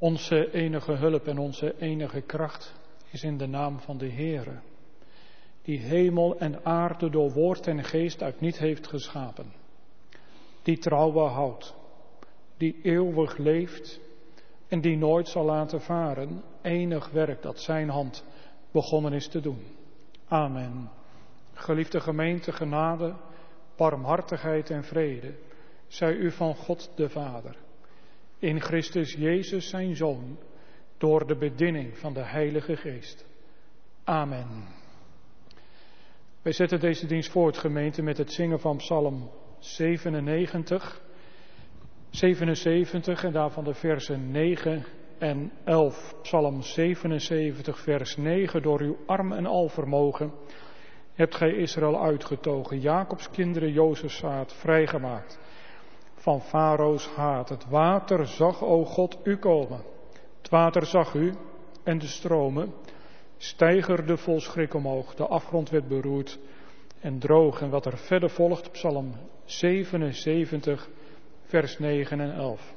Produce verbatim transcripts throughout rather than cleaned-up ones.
Onze enige hulp en onze enige kracht is in de naam van de Heere, die hemel en aarde door woord en geest uit niet heeft geschapen, die trouw houdt, die eeuwig leeft en die nooit zal laten varen enig werk dat zijn hand begonnen is te doen. Amen. Geliefde gemeente, genade, barmhartigheid en vrede zij u van God de Vader, in Christus Jezus zijn Zoon, door de bediening van de Heilige Geest. Amen. Wij zetten deze dienst voort, gemeente, met het zingen van Psalm zevenennegentig, zevenenzeventig en daarvan de versen negen en elf. Psalm zevenenzeventig, vers negen. Door uw arm en alvermogen hebt gij Israël uitgetogen, Jacobs kinderen Jozefs zaad vrijgemaakt van Farao's haat. Het water zag, o God, u komen. Het water zag u en de stromen steigerden vol schrik omhoog. De afgrond werd beroerd en droog. En wat er verder volgt, Psalm zevenenzeventig, vers negen en elf.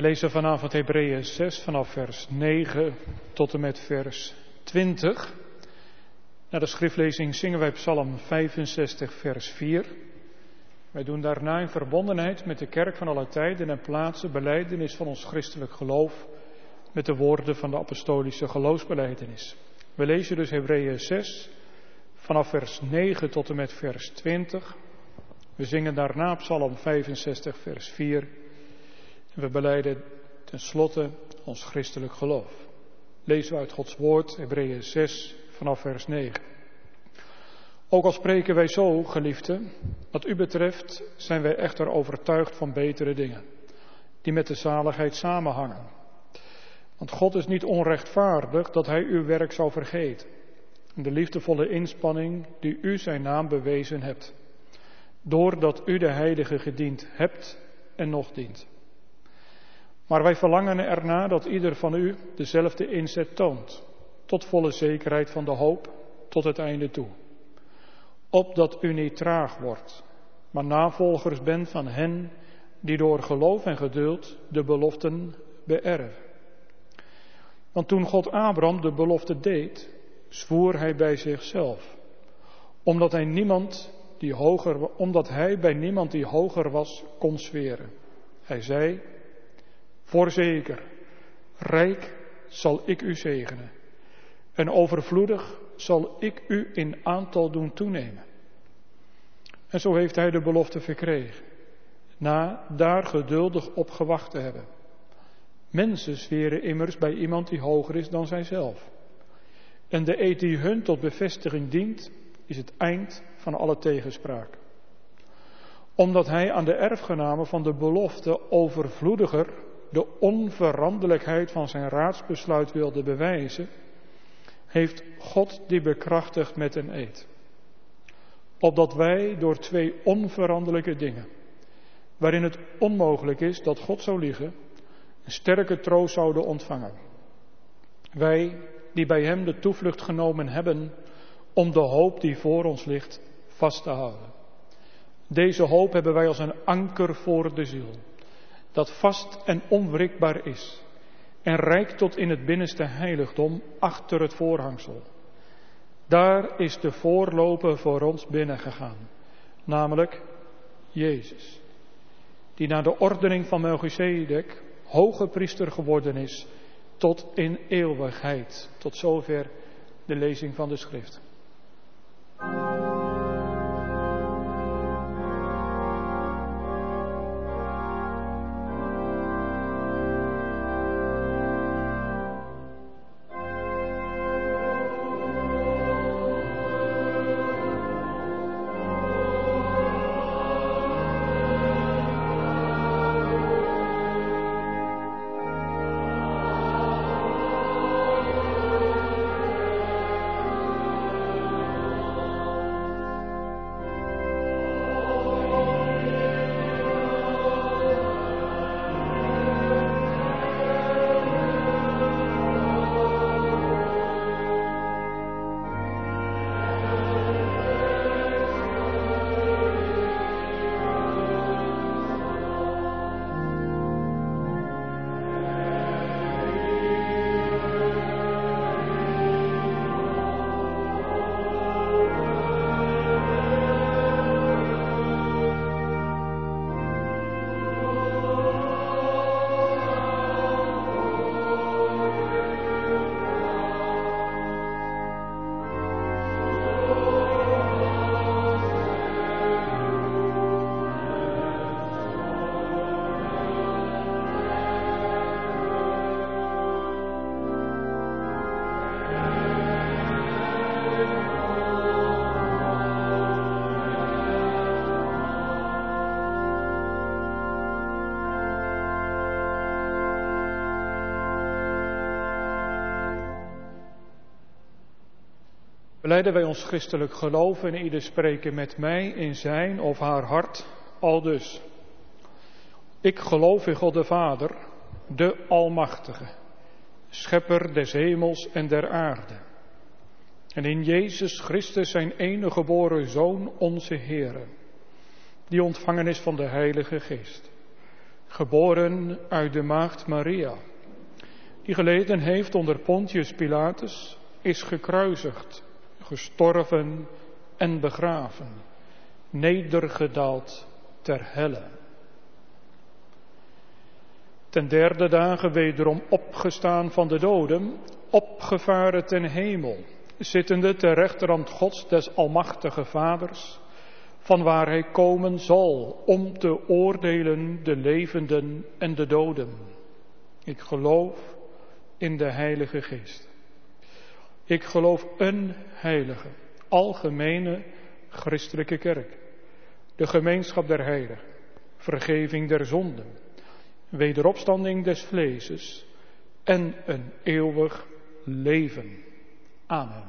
lezen vanavond Hebreeën zes vanaf vers negen tot en met vers twintig. Na de schriftlezing zingen wij Psalm vijfenzestig vers vier. Wij doen daarna in verbondenheid met de kerk van alle tijden en plaatsen belijdenis van ons christelijk geloof met de woorden van de apostolische geloofsbelijdenis. We lezen dus Hebreeën zes vanaf vers negen tot en met vers twintig. We zingen daarna Psalm vijfenzestig vers vier. En we belijden tenslotte ons christelijk geloof. Lezen we uit Gods woord, Hebreeën zes vanaf vers negen. Ook al spreken wij zo, geliefden, wat u betreft zijn wij echter overtuigd van betere dingen, die met de zaligheid samenhangen. Want God is niet onrechtvaardig dat hij uw werk zou vergeten, en de liefdevolle inspanning die u zijn naam bewezen hebt, doordat u de heilige gediend hebt en nog dient. Maar wij verlangen erna dat ieder van u dezelfde inzet toont, tot volle zekerheid van de hoop, tot het einde toe. Opdat u niet traag wordt, maar navolgers bent van hen die door geloof en geduld de beloften beërven. Want toen God Abraham de belofte deed, zwoer hij bij zichzelf, omdat hij, niemand die hoger, omdat hij bij niemand die hoger was kon zweren. Hij zei, voorzeker, rijk zal ik u zegenen en overvloedig zal ik u in aantal doen toenemen. En zo heeft hij de belofte verkregen, na daar geduldig op gewacht te hebben. Mensen zweren immers bij iemand die hoger is dan zijzelf. En de eed die hun tot bevestiging dient, is het eind van alle tegenspraak. Omdat hij aan de erfgenamen van de belofte overvloediger de onveranderlijkheid van zijn raadsbesluit wilde bewijzen, heeft God die bekrachtigd met een eed. Opdat wij door twee onveranderlijke dingen, waarin het onmogelijk is dat God zou liegen, een sterke troost zouden ontvangen. Wij die bij hem de toevlucht genomen hebben om de hoop die voor ons ligt vast te houden. Deze hoop hebben wij als een anker voor de ziel, dat vast en onwrikbaar is en reikt tot in het binnenste heiligdom achter het voorhangsel. Daar is de voorloper voor ons binnengegaan, namelijk Jezus, die naar de ordening van Melchizedek hoge priester geworden is tot in eeuwigheid. Tot zover de lezing van de schrift. Belijden wij ons christelijk geloof en ieder spreken met mij in zijn of haar hart, aldus. Ik geloof in God de Vader, de Almachtige, Schepper des hemels en der aarde. En in Jezus Christus zijn enige geboren Zoon, onze Heere, die ontvangen is van de Heilige Geest, geboren uit de maagd Maria, die geleden heeft onder Pontius Pilatus, is gekruisigd, gestorven en begraven, nedergedaald ter helle. Ten derde dagen wederom opgestaan van de doden, opgevaren ten hemel, zittende ter rechterhand Gods des almachtige Vaders, vanwaar hij komen zal om te oordelen de levenden en de doden. Ik geloof in de Heilige Geest. Ik geloof een heilige, algemene, christelijke kerk, de gemeenschap der heiligen, vergeving der zonden, wederopstanding des vleeses en een eeuwig leven. Amen.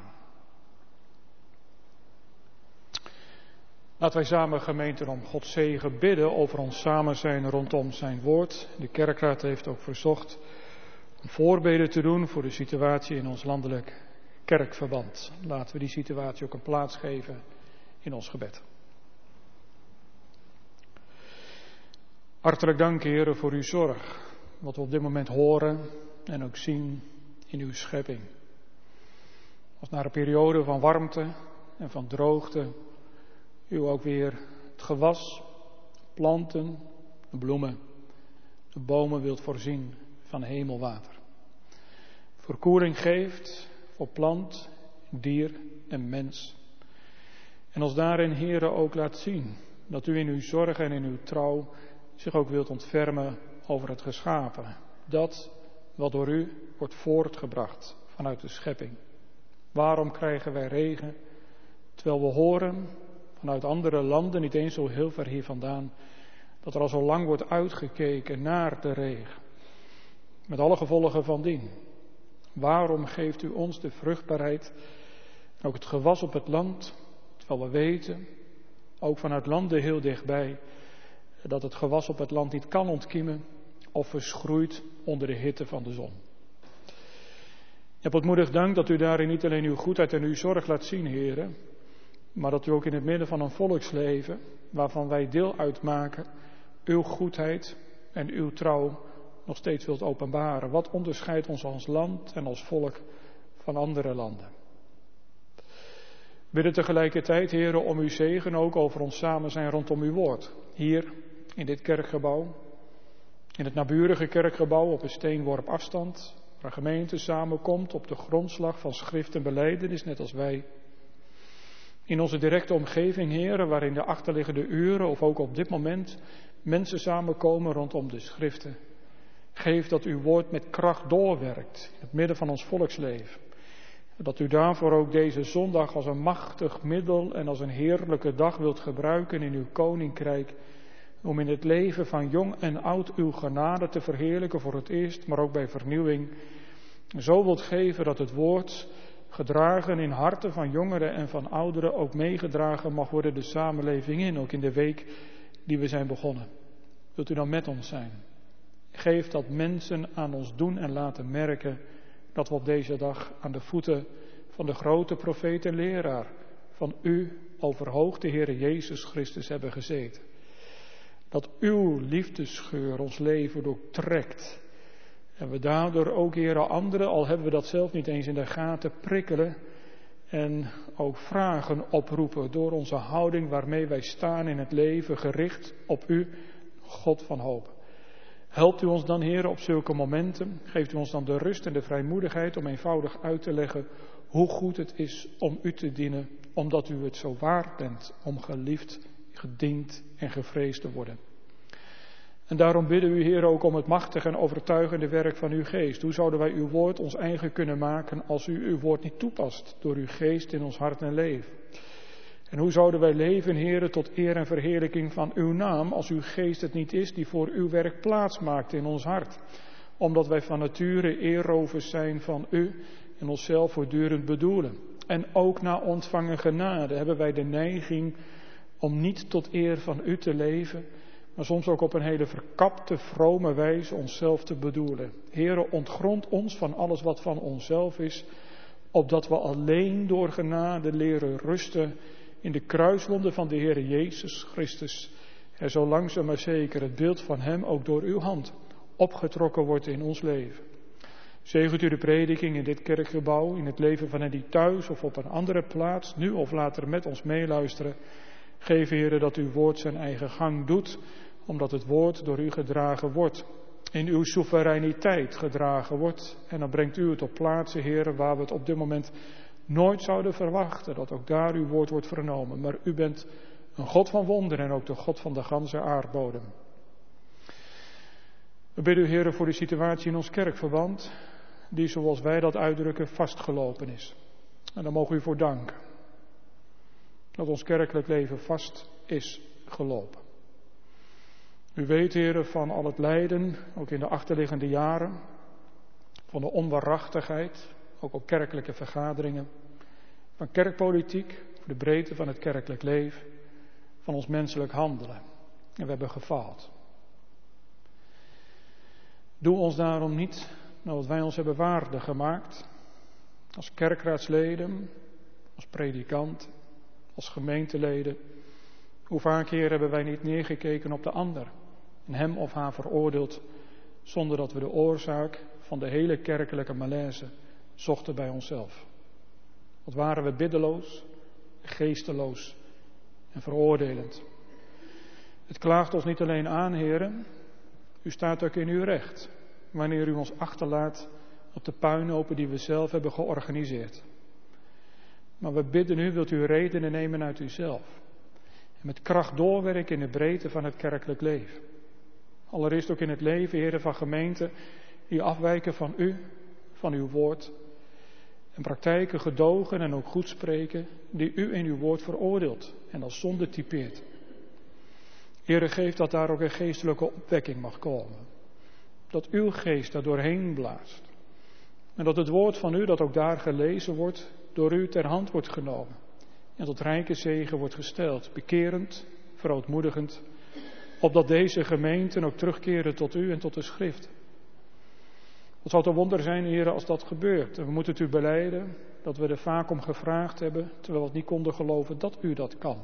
Laten wij samen, gemeente, om Gods zegen bidden over ons samen zijn rondom zijn woord. De kerkraad heeft ook verzocht om voorbeden te doen voor de situatie in ons landelijk kerkverband. Laten we die situatie ook een plaats geven in ons gebed. Hartelijk dank, Heere, voor uw zorg, wat we op dit moment horen en ook zien in uw schepping. Als na een periode van warmte en van droogte u ook weer het gewas, planten, de bloemen, de bomen wilt voorzien van hemelwater. Verkoeling geeft voor plant, dier en mens. En ons daarin, Heere, ook laat zien dat u in uw zorg en in uw trouw zich ook wilt ontfermen over het geschapen. Dat wat door u wordt voortgebracht vanuit de schepping. Waarom krijgen wij regen, terwijl we horen vanuit andere landen, niet eens zo heel ver hier vandaan, dat er al zo lang wordt uitgekeken naar de regen. Met alle gevolgen van dien. Waarom geeft u ons de vruchtbaarheid en ook het gewas op het land, terwijl we weten, ook vanuit landen heel dichtbij, dat het gewas op het land niet kan ontkiemen of verschroeit onder de hitte van de zon. Ik heb ontmoedigd dank dat u daarin niet alleen uw goedheid en uw zorg laat zien, heren, maar dat u ook in het midden van een volksleven, waarvan wij deel uitmaken, uw goedheid en uw trouw nog steeds wilt openbaren. Wat onderscheidt ons als land en als volk van andere landen? We bidden tegelijkertijd, heren, om uw zegen ook over ons samen zijn rondom uw woord. Hier in dit kerkgebouw, in het naburige kerkgebouw op een steenworp afstand, waar een gemeente samenkomt op de grondslag van schrift en belijdenis, net als wij. In onze directe omgeving, heren, waarin de achterliggende uren of ook op dit moment mensen samenkomen rondom de schriften. Geef dat uw woord met kracht doorwerkt in het midden van ons volksleven. Dat u daarvoor ook deze zondag als een machtig middel en als een heerlijke dag wilt gebruiken in uw koninkrijk. Om in het leven van jong en oud uw genade te verheerlijken voor het eerst, maar ook bij vernieuwing. Zo wilt geven dat het woord gedragen in harten van jongeren en van ouderen ook meegedragen mag worden de samenleving in, ook in de week die we zijn begonnen. Wilt u dan met ons zijn? Geef dat mensen aan ons doen en laten merken dat we op deze dag aan de voeten van de grote profeet en leraar van u, overhoogde Heere Jezus Christus, hebben gezeten. Dat uw liefdesgeur ons leven doortrekt. En we daardoor ook, Heere, anderen, al hebben we dat zelf niet eens in de gaten, prikkelen en ook vragen oproepen door onze houding waarmee wij staan in het leven, gericht op u, God van hoop. Helpt u ons dan, Heere, op zulke momenten, geeft u ons dan de rust en de vrijmoedigheid om eenvoudig uit te leggen hoe goed het is om u te dienen, omdat u het zo waard bent om geliefd, gediend en gevreesd te worden. En daarom bidden we u, Heer, ook om het machtige en overtuigende werk van uw geest. Hoe zouden wij uw woord ons eigen kunnen maken als u uw woord niet toepast door uw geest in ons hart en leven? En hoe zouden wij leven, Heer, tot eer en verheerlijking van uw naam als uw geest het niet is die voor uw werk plaats maakt in ons hart? Omdat wij van nature eerrovers zijn van u en onszelf voortdurend bedoelen. En ook na ontvangen genade hebben wij de neiging om niet tot eer van u te leven, maar soms ook op een hele verkapte, vrome wijze onszelf te bedoelen. Heere, ontgrond ons van alles wat van onszelf is, opdat we alleen door genade leren rusten in de kruiswonden van de Heere Jezus Christus er zo langzaam maar zeker het beeld van hem ook door uw hand opgetrokken wordt in ons leven. Zegent u de prediking in dit kerkgebouw, in het leven van hen die thuis of op een andere plaats, nu of later met ons meeluisteren. Geef, Heere, dat uw woord zijn eigen gang doet, omdat het woord door u gedragen wordt. In uw soevereiniteit gedragen wordt. En dan brengt u het op plaatsen, Heere, waar we het op dit moment nooit zouden verwachten. Dat ook daar uw woord wordt vernomen. Maar u bent een God van wonderen en ook de God van de ganse aardbodem. We bidden u, Heere, voor de situatie in ons kerkverband, die zoals wij dat uitdrukken vastgelopen is. En daar mogen we u voor danken. Dat ons kerkelijk leven vast is gelopen. U weet, Heere, van al het lijden, ook in de achterliggende jaren, van de onwaarachtigheid, ook op kerkelijke vergaderingen, van kerkpolitiek, de breedte van het kerkelijk leven, van ons menselijk handelen. En we hebben gefaald. Doe ons daarom niet naar wat wij ons hebben waardig gemaakt, als kerkraadsleden, als predikant, als gemeenteleden. Hoe vaak, Heer, hebben wij niet neergekeken op de ander en hem of haar veroordeeld, zonder dat we de oorzaak van de hele kerkelijke malaise zochten bij onszelf. Wat waren we biddeloos, geesteloos en veroordelend. Het klaagt ons niet alleen aan, Heeren, u staat ook in uw recht, wanneer u ons achterlaat op de puinhopen die we zelf hebben georganiseerd. Maar we bidden u, wilt u redenen nemen uit uzelf. En met kracht doorwerken in de breedte van het kerkelijk leven. Allereerst ook in het leven, Heeren, van gemeenten die afwijken van u, van uw woord. En praktijken gedogen en ook goed spreken die u in uw woord veroordeelt en als zonde typeert. Heere, geef dat daar ook een geestelijke opwekking mag komen. Dat uw geest daar doorheen blaast. En dat het woord van u, dat ook daar gelezen wordt, door u ter hand wordt genomen. En tot rijke zegen wordt gesteld, bekerend, verootmoedigend, opdat deze gemeenten ook terugkeren tot u en tot de schrift. Het zou een wonder zijn, Heere, als dat gebeurt. En we moeten het u belijden dat we er vaak om gevraagd hebben, terwijl we het niet konden geloven dat u dat kan.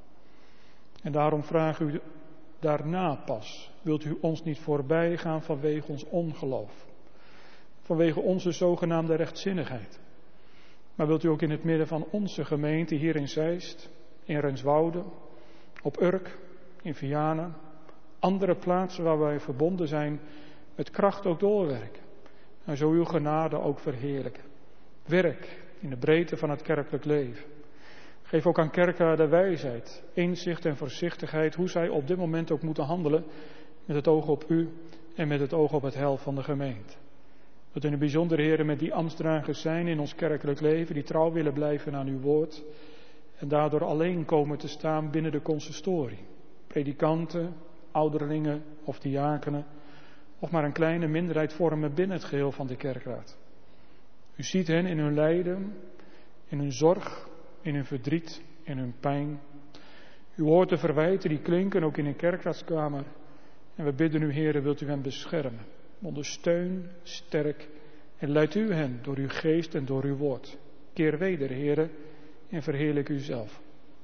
En daarom vragen u daarna pas, wilt u ons niet voorbij gaan vanwege ons ongeloof. Vanwege onze zogenaamde rechtzinnigheid. Maar wilt u ook in het midden van onze gemeente hier in Zeist, in Renswoude, op Urk, in Vianen, andere plaatsen waar wij verbonden zijn, met kracht ook doorwerken. En zo uw genade ook verheerlijken. Werk in de breedte van het kerkelijk leven. Geef ook aan kerkraden wijsheid, inzicht en voorzichtigheid hoe zij op dit moment ook moeten handelen met het oog op u en met het oog op het heil van de gemeente. Dat in het bijzonder, Heren, met die ambtsdragers zijn in ons kerkelijk leven, die trouw willen blijven aan uw woord en daardoor alleen komen te staan binnen de consistorie. Predikanten, ouderlingen of diakenen, of maar een kleine minderheid vormen binnen het geheel van de kerkraad. U ziet hen in hun lijden, in hun zorg, in hun verdriet, in hun pijn. U hoort de verwijten die klinken ook in een kerkraadskamer. En we bidden u, Heere, wilt u hen beschermen. Ondersteun, sterk en leidt u hen door uw geest en door uw woord. Keer weder, Heere, en verheerlijk uzelf.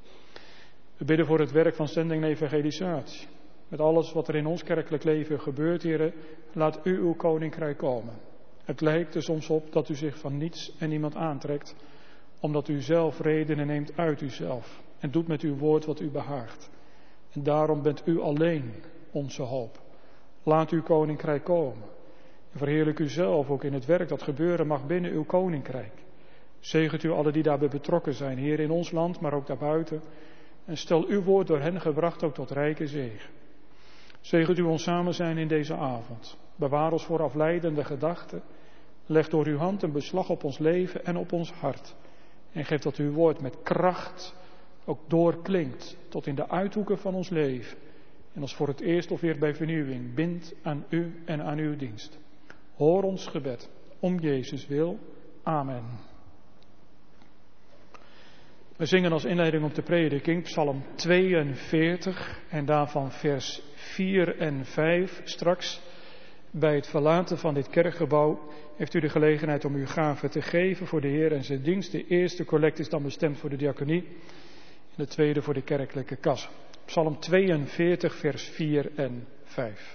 We bidden voor het werk van zending en evangelisatie. Met alles wat er in ons kerkelijk leven gebeurt, Heere, laat u uw koninkrijk komen. Het lijkt er soms op dat u zich van niets en niemand aantrekt, omdat u zelf redenen neemt uit uzelf en doet met uw woord wat u behaagt. En daarom bent u alleen onze hoop. Laat uw koninkrijk komen. En verheerlijk u zelf ook in het werk dat gebeuren mag binnen uw koninkrijk. Zegent u alle die daarbij betrokken zijn, hier in ons land, maar ook daarbuiten. En stel uw woord door hen gebracht ook tot rijke zegen. Zegent u ons samen zijn in deze avond. Bewaar ons voor afleidende gedachten. Leg door uw hand een beslag op ons leven en op ons hart. En geef dat uw woord met kracht ook doorklinkt tot in de uithoeken van ons leven. En als voor het eerst of weer bij vernieuwing bindt aan u en aan uw dienst. Hoor ons gebed, om Jezus wil. Amen. We zingen als inleiding op de prediking Psalm tweeënveertig en daarvan vers vier en vijf. Straks bij het verlaten van dit kerkgebouw heeft u de gelegenheid om uw gave te geven voor de Heer en zijn dienst. De eerste collect is dan bestemd voor de diaconie en de tweede voor de kerkelijke kas. Psalm tweeënveertig, vers vier en vijf.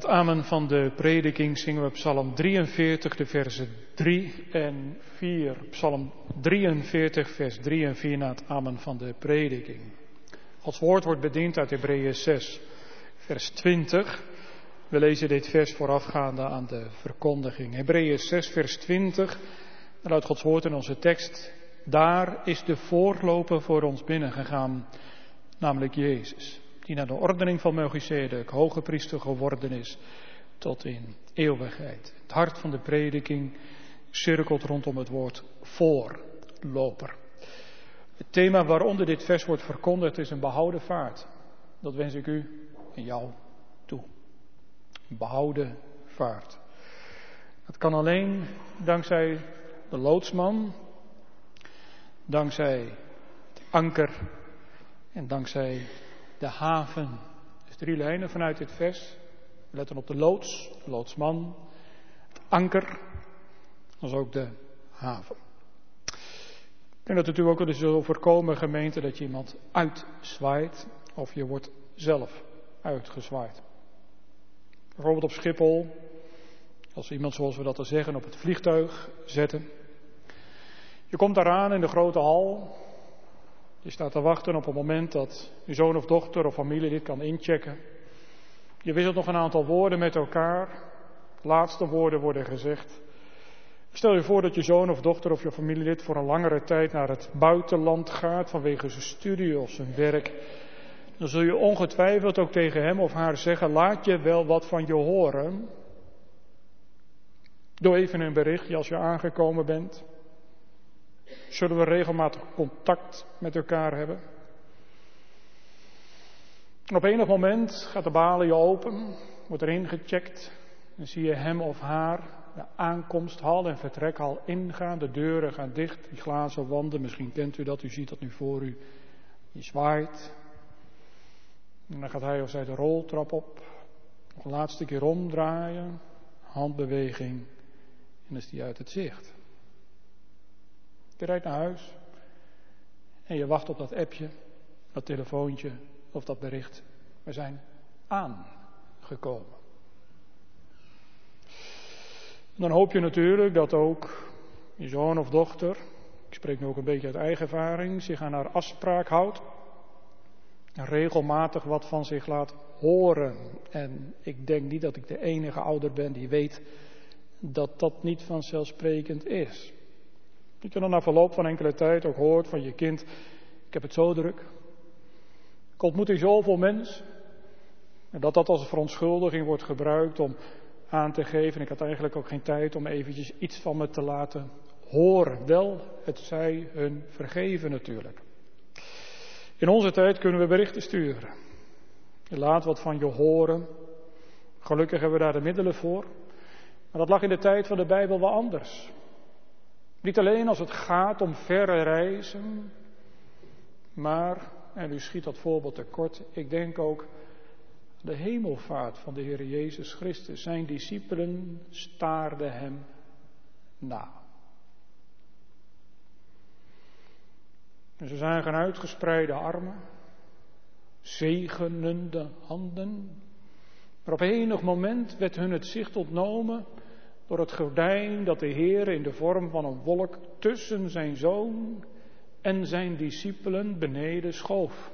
het amen van de prediking zingen we Psalm drieënveertig, de versen drie en vier. Psalm drieënveertig, vers drie en vier na het amen van de prediking. Gods woord wordt bediend uit Hebreeën zes, vers twintig. We lezen dit vers voorafgaande aan de verkondiging. Hebreeën zes, vers twintig. Dan luidt Gods woord in onze tekst. Daar is de voorloper voor ons binnengegaan, namelijk Jezus, die naar de ordening van Melchizedek hoge priester geworden is tot in eeuwigheid. Het hart van de prediking cirkelt rondom het woord voorloper. Het thema waaronder dit vers wordt verkondigd is een behouden vaart. Dat wens ik u en jou toe. Een behouden vaart. Dat kan alleen dankzij de loodsman, dankzij het anker en dankzij de haven. Dus drie lijnen vanuit dit vers. Letten op de loods, de loodsman, het anker, als ook de haven. Ik denk dat het u ook wel eens zal voorkomen, gemeente, dat je iemand uitzwaait of je wordt zelf uitgezwaaid. Bijvoorbeeld op Schiphol, als iemand, zoals we dat dan zeggen, op het vliegtuig zetten. Je komt daaraan in de grote hal. Je staat te wachten op het moment dat je zoon of dochter of familie dit kan inchecken. Je wisselt nog een aantal woorden met elkaar. Laatste woorden worden gezegd. Stel je voor dat je zoon of dochter of je familielid voor een langere tijd naar het buitenland gaat vanwege zijn studie of zijn werk. Dan zul je ongetwijfeld ook tegen hem of haar zeggen, laat je wel wat van je horen. Doe even een berichtje als je aangekomen bent. Zullen we regelmatig contact met elkaar hebben? En op enig moment gaat de balie open, wordt erin gecheckt. Dan zie je hem of haar de aankomsthal en vertrekhal ingaan. De deuren gaan dicht, die glazen wanden, misschien kent u dat, u ziet dat nu voor u. Je zwaait. En dan gaat hij of zij de roltrap op. Nog een laatste keer omdraaien. Handbeweging. En dan is die uit het zicht. Je rijdt naar huis. En je wacht op dat appje, dat telefoontje of dat bericht. We zijn aangekomen. En dan hoop je natuurlijk dat ook je zoon of dochter, ik spreek nu ook een beetje uit eigen ervaring, zich aan haar afspraak houdt. En regelmatig wat van zich laat horen. En ik denk niet dat ik de enige ouder ben die weet dat dat niet vanzelfsprekend is. Dat je dan na verloop van enkele tijd ook hoort van je kind, ik heb het zo druk. Ik ontmoet hier zoveel mensen. En dat dat als verontschuldiging wordt gebruikt om aan te geven. Ik had eigenlijk ook geen tijd om eventjes iets van me te laten horen. Wel, het zij hun vergeven natuurlijk. In onze tijd kunnen we berichten sturen. Je laat wat van je horen. Gelukkig hebben we daar de middelen voor. Maar dat lag in de tijd van de Bijbel wel anders. Niet alleen als het gaat om verre reizen. Maar, en u schiet dat voorbeeld tekort, ik denk ook de hemelvaart van de Heer Jezus Christus. Zijn discipelen staarden hem na. En ze zagen uitgespreide armen, zegenende handen. Maar op enig moment werd hun het zicht ontnomen door het gordijn dat de Heer in de vorm van een wolk tussen zijn zoon en zijn discipelen beneden schoof.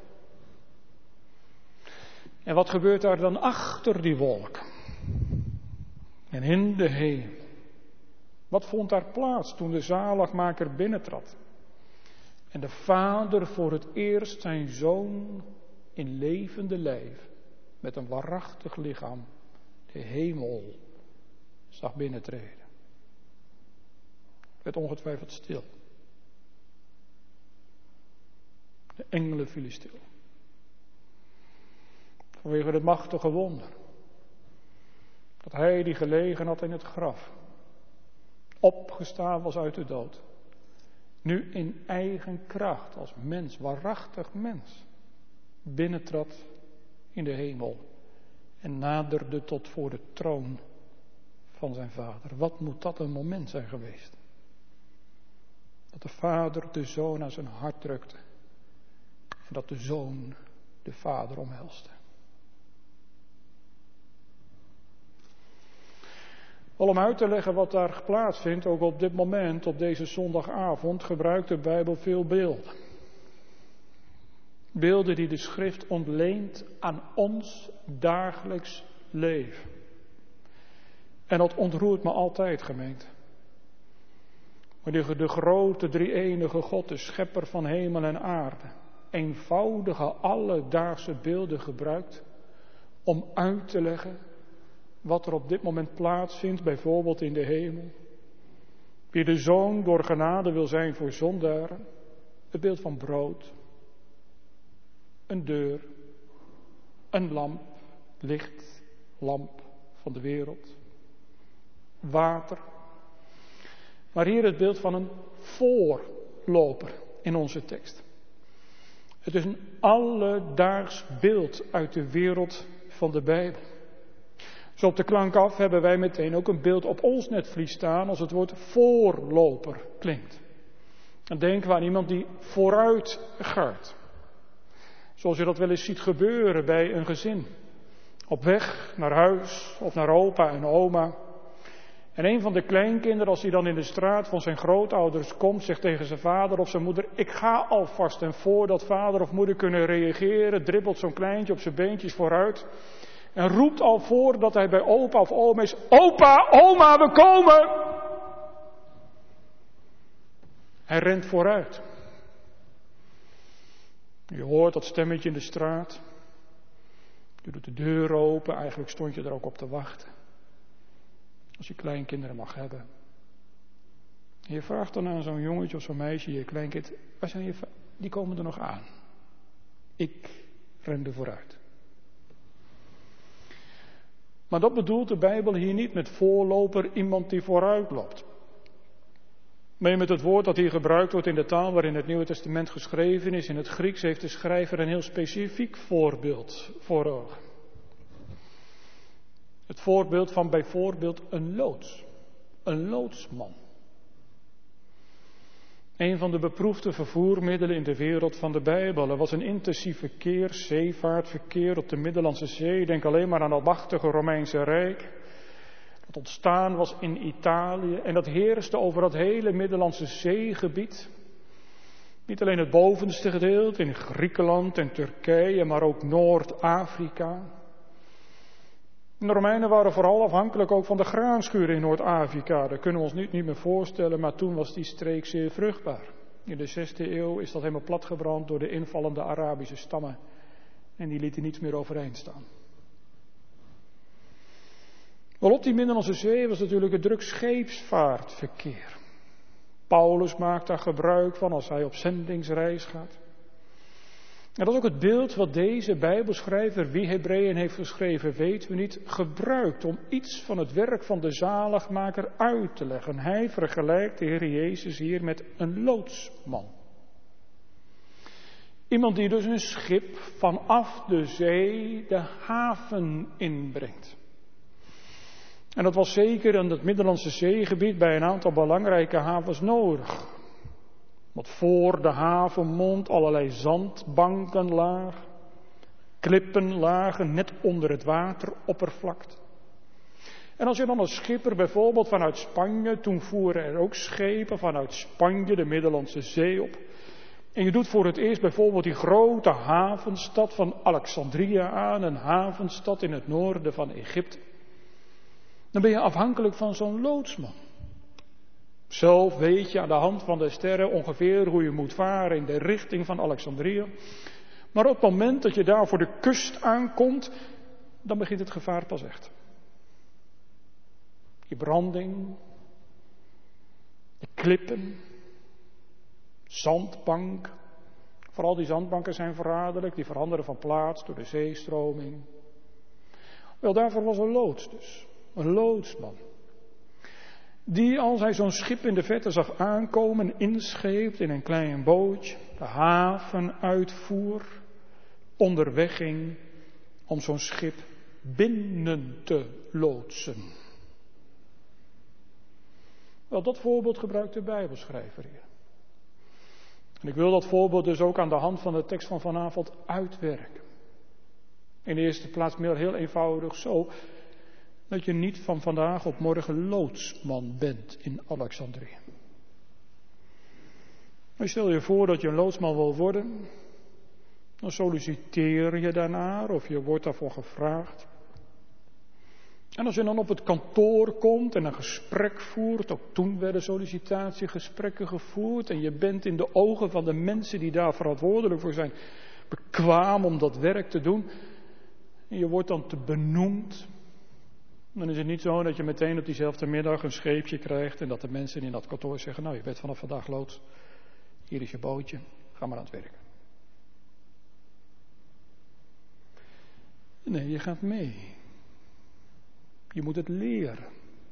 En wat gebeurt daar dan achter die wolk? En in de hemel. Wat vond daar plaats toen de zaligmaker binnentrad? En de Vader voor het eerst zijn Zoon in levende lijf, met een waarachtig lichaam, de hemel zag binnentreden. Het werd ongetwijfeld stil. De engelen vielen stil. Vanwege het machtige wonder. Dat hij die gelegen had in het graf, opgestaan was uit de dood. Nu in eigen kracht als mens, waarachtig mens, binnentrad in de hemel en naderde tot voor de troon van zijn vader. Wat moet dat een moment zijn geweest? Dat de vader de zoon aan zijn hart drukte en dat de zoon de vader omhelste. Wel, om uit te leggen wat daar plaatsvindt, ook op dit moment, op deze zondagavond, gebruikt de Bijbel veel beelden. Beelden die de schrift ontleent aan ons dagelijks leven. En dat ontroert me altijd, gemeente. Wanneer de grote drie-enige God, de schepper van hemel en aarde, eenvoudige alledaagse beelden gebruikt om uit te leggen wat er op dit moment plaatsvindt, bijvoorbeeld in de hemel. Wie de Zoon door genade wil zijn voor zondaren, het beeld van brood, een deur, een lamp, licht, lamp van de wereld, water. Maar hier het beeld van een voorloper in onze tekst. Het is een alledaags beeld uit de wereld van de Bijbel. Zo op de klank af hebben wij meteen ook een beeld op ons netvlies staan als het woord voorloper klinkt. Dan denken we aan iemand die vooruit gaat. Zoals je dat wel eens ziet gebeuren bij een gezin. Op weg naar huis of naar opa en oma. En een van de kleinkinderen, als hij dan in de straat van zijn grootouders komt, zegt tegen zijn vader of zijn moeder: ik ga alvast. En voordat vader of moeder kunnen reageren, dribbelt zo'n kleintje op zijn beentjes vooruit. En roept al voordat hij bij opa of oma is: opa, oma, we komen! Hij rent vooruit. Je hoort dat stemmetje in de straat. Je doet de deur open, eigenlijk stond je er ook op te wachten. Als je kleinkinderen mag hebben. En je vraagt dan aan zo'n jongetje of zo'n meisje, je kleinkind: waar zijn je va- die komen er nog aan. Ik rende vooruit. Maar dat bedoelt de Bijbel hier niet met voorloper, iemand die vooruit loopt. Maar met het woord dat hier gebruikt wordt in de taal waarin het Nieuwe Testament geschreven is, in het Grieks, heeft de schrijver een heel specifiek voorbeeld voor ogen. Het voorbeeld van bijvoorbeeld een loods. Een loodsman. Een van de beproefde vervoermiddelen in de wereld van de Bijbel. Er was een intensief verkeer, zeevaartverkeer op de Middellandse Zee. Denk alleen maar aan dat machtige Romeinse Rijk. Dat ontstaan was in Italië en dat heerste over het hele Middellandse Zeegebied. Niet alleen het bovenste gedeelte in Griekenland en Turkije, maar ook Noord-Afrika. De Romeinen waren vooral afhankelijk ook van de graanschuren in Noord-Afrika. Dat kunnen we ons nu niet meer voorstellen, maar toen was die streek zeer vruchtbaar. In de zesde eeuw is dat helemaal platgebrand door de invallende Arabische stammen. En die lieten niets meer overeind staan. Wel, op die Middellandse Zee was natuurlijk het druk scheepsvaartverkeer. Paulus maakt daar gebruik van als hij op zendingsreis gaat. En dat is ook het beeld wat deze Bijbelschrijver, wie Hebreeën heeft geschreven, weten we niet, gebruikt om iets van het werk van de zaligmaker uit te leggen. Hij vergelijkt de Heer Jezus hier met een loodsman. Iemand die dus een schip vanaf de zee de haven inbrengt. En dat was zeker in het Middellandse Zeegebied bij een aantal belangrijke havens nodig. Want voor de havenmond allerlei zandbanken lagen, klippen lagen net onder het wateroppervlakte. En als je dan als schipper bijvoorbeeld vanuit Spanje, toen voeren er ook schepen vanuit Spanje de Middellandse Zee op. En je doet voor het eerst bijvoorbeeld die grote havenstad van Alexandria aan, een havenstad in het noorden van Egypte. Dan ben je afhankelijk van zo'n loodsman. Zelf weet je aan de hand van de sterren ongeveer hoe je moet varen in de richting van Alexandria. Maar op het moment dat je daar voor de kust aankomt, dan begint het gevaar pas echt. Die branding, de klippen, zandbank. Vooral die zandbanken zijn verraderlijk, die veranderen van plaats door de zeestroming. Wel, daarvoor was een loods dus, een loodsman. Die als hij zo'n schip in de verte zag aankomen, inscheept in een klein bootje, de haven uitvoer, onderweg ging om zo'n schip binnen te loodsen. Wel, dat voorbeeld gebruikt de Bijbelschrijver hier. En ik wil dat voorbeeld dus ook aan de hand van de tekst van vanavond uitwerken. In de eerste plaats meer heel eenvoudig zo. dat je niet van vandaag op morgen loodsman bent in Alexandrië. Maar stel je voor dat je een loodsman wil worden, dan solliciteer je daarnaar of je wordt daarvoor gevraagd. En als je dan op het kantoor komt en een gesprek voert, ook toen werden sollicitatiegesprekken gevoerd, en je bent in de ogen van de mensen die daar verantwoordelijk voor zijn, bekwaam om dat werk te doen, en je wordt dan te benoemd, dan is het niet zo dat je meteen op diezelfde middag een scheepje krijgt en dat de mensen in dat kantoor zeggen, nou je bent vanaf vandaag loods, hier is je bootje, ga maar aan het werk. Nee, je gaat mee. Je moet het leren.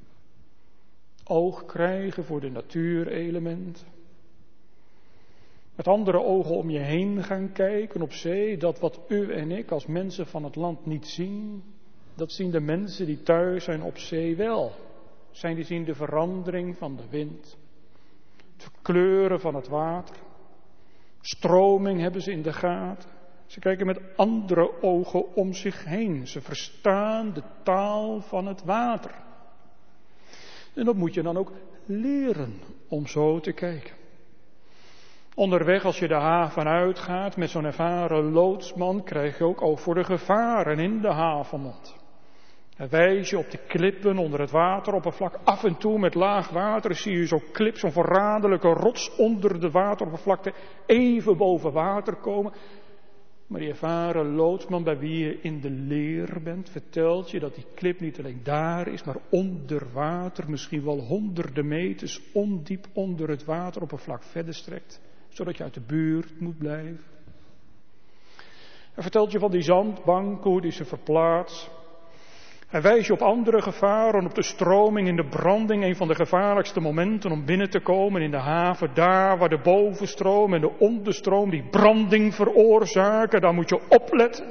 Oog krijgen voor de natuurelementen. Met andere ogen om je heen gaan kijken op zee. Dat wat u en ik als mensen van het land niet zien, dat zien de mensen die thuis zijn op zee wel. Zijn die zien de verandering van de wind. Het verkleuren van het water. Stroming hebben ze in de gaten. Ze kijken met andere ogen om zich heen. Ze verstaan de taal van het water. En dat moet je dan ook leren om zo te kijken. Onderweg als je de haven uitgaat met zo'n ervaren loodsman krijg je ook oog voor de gevaren in de havenmond. Hij wijst je op de klippen onder het wateroppervlak. Af en toe met laag water zie je zo'n klip, zo'n verraderlijke rots onder de wateroppervlakte even boven water komen. Maar die ervaren loodsman bij wie je in de leer bent, vertelt je dat die klip niet alleen daar is, maar onder water, misschien wel honderden meters ondiep onder het wateroppervlak verder strekt, zodat je uit de buurt moet blijven. Hij vertelt je van die zandbanken, hoe die ze verplaatst. Hij wijst je op andere gevaren, op de stroming in de branding, een van de gevaarlijkste momenten om binnen te komen in de haven, daar waar de bovenstroom en de onderstroom die branding veroorzaken, daar moet je opletten.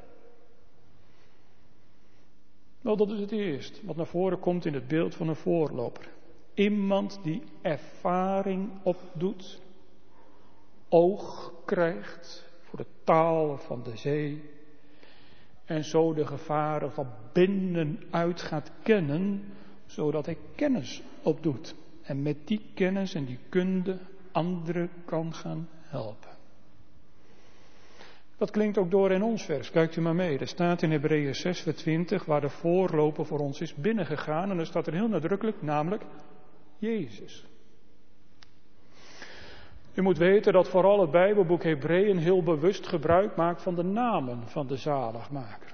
Wel, dat is het eerst wat naar voren komt in het beeld van een voorloper. Iemand die ervaring opdoet, oog krijgt voor de taal van de zee. En zo de gevaren van binnenuit gaat kennen, zodat hij kennis opdoet. En met die kennis en die kunde anderen kan gaan helpen. Dat klinkt ook door in ons vers. Kijkt u maar mee. Er staat in Hebreeën zes vers twintig waar de voorloper voor ons is binnengegaan. En er staat er heel nadrukkelijk, namelijk Jezus. U moet weten dat vooral het Bijbelboek Hebreeën heel bewust gebruik maakt van de namen van de zaligmaker.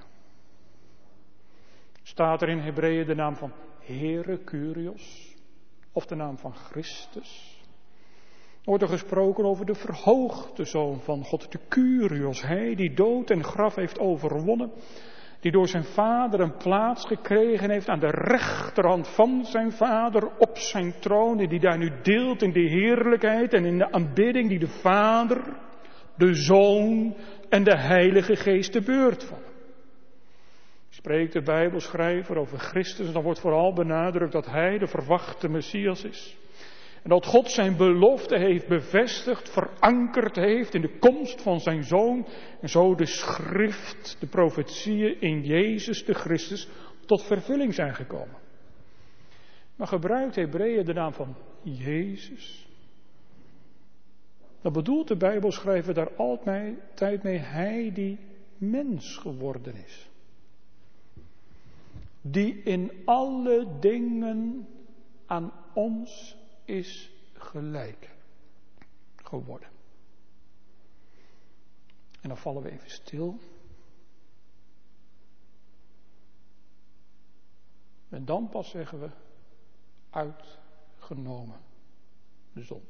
Staat er in Hebreeën de naam van Heere Kyrios of de naam van Christus? Wordt er gesproken over de verhoogde Zoon van God, de Kyrios, hij die dood en graf heeft overwonnen, die door zijn vader een plaats gekregen heeft aan de rechterhand van zijn vader op zijn troon, en die daar nu deelt in de heerlijkheid en in de aanbidding die de Vader, de Zoon en de Heilige Geest te beurt vallen. Spreekt de Bijbelschrijver over Christus, dan wordt vooral benadrukt dat hij de verwachte Messias is. En dat God zijn belofte heeft bevestigd, verankerd heeft in de komst van zijn Zoon. En zo de schrift, de profetieën in Jezus de Christus tot vervulling zijn gekomen. Maar gebruikt Hebreeën de naam van Jezus? Dan bedoelt de Bijbelschrijver daar altijd mee hij die mens geworden is. Die in alle dingen aan ons is gelijk geworden. En dan vallen we even stil. En dan pas zeggen we uitgenomen de zonde.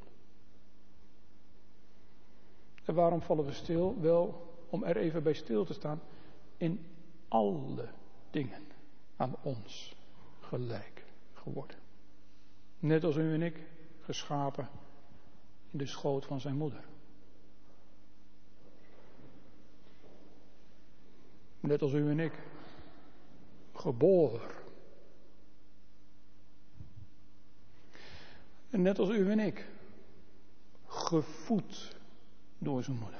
En waarom vallen we stil? Wel, om er even bij stil te staan. In alle dingen aan ons gelijk geworden. Net als u en ik, geschapen in de schoot van zijn moeder. Net als u en ik, geboren. En net als u en ik, gevoed door zijn moeder.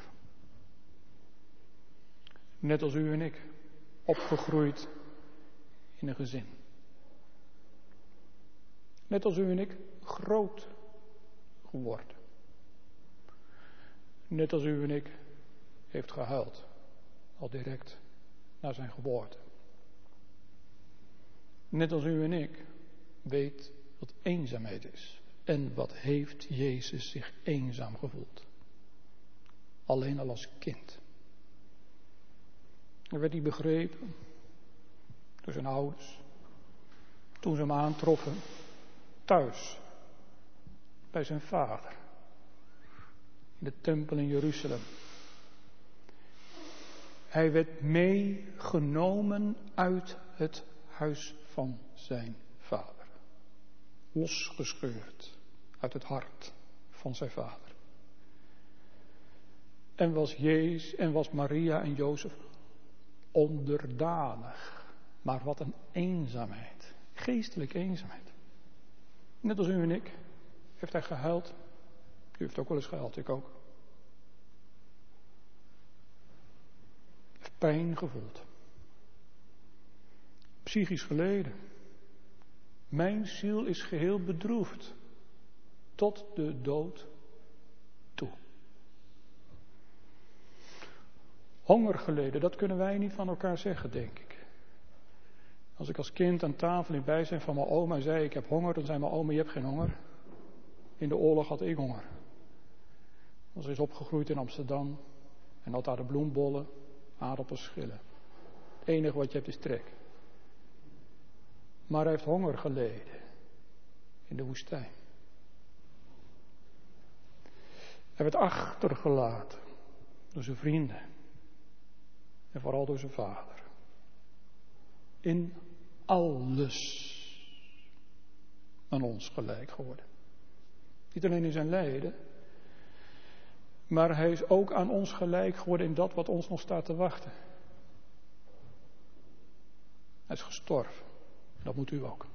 Net als u en ik, opgegroeid in een gezin. Net als u en ik groot geworden. Net als u en ik heeft gehuild. Al direct na zijn geboorte. Net als u en ik weet wat eenzaamheid is. En wat heeft Jezus zich eenzaam gevoeld. Alleen al als kind. Er werd hij begrepen door zijn ouders. Toen ze hem aantroffen thuis bij zijn vader. In de tempel in Jeruzalem. Hij werd meegenomen uit het huis van zijn vader. Losgescheurd uit het hart van zijn vader. En was Jezus en was Maria en Jozef onderdanig. Maar wat een eenzaamheid. Geestelijke eenzaamheid. Net als u en ik. Heeft hij gehuild. U heeft ook wel eens gehuild, ik ook. Heeft pijn gevoeld. Psychisch geleden. Mijn ziel is geheel bedroefd. Tot de dood toe. Honger geleden, dat kunnen wij niet van elkaar zeggen, denk ik. Als ik als kind aan tafel in bijzijn van mijn oma zei, ik heb honger, dan zei mijn oma, je hebt geen honger. In de oorlog had ik honger. Ze is opgegroeid in Amsterdam en had daar de bloembollen, aardappelschillen. Het enige wat je hebt is trek. Maar hij heeft honger geleden in de woestijn. Hij werd achtergelaten door zijn vrienden en vooral door zijn vader. In alles aan ons gelijk geworden. Niet alleen in zijn lijden, maar hij is ook aan ons gelijk geworden in dat wat ons nog staat te wachten. Hij is gestorven. Dat moet u ook.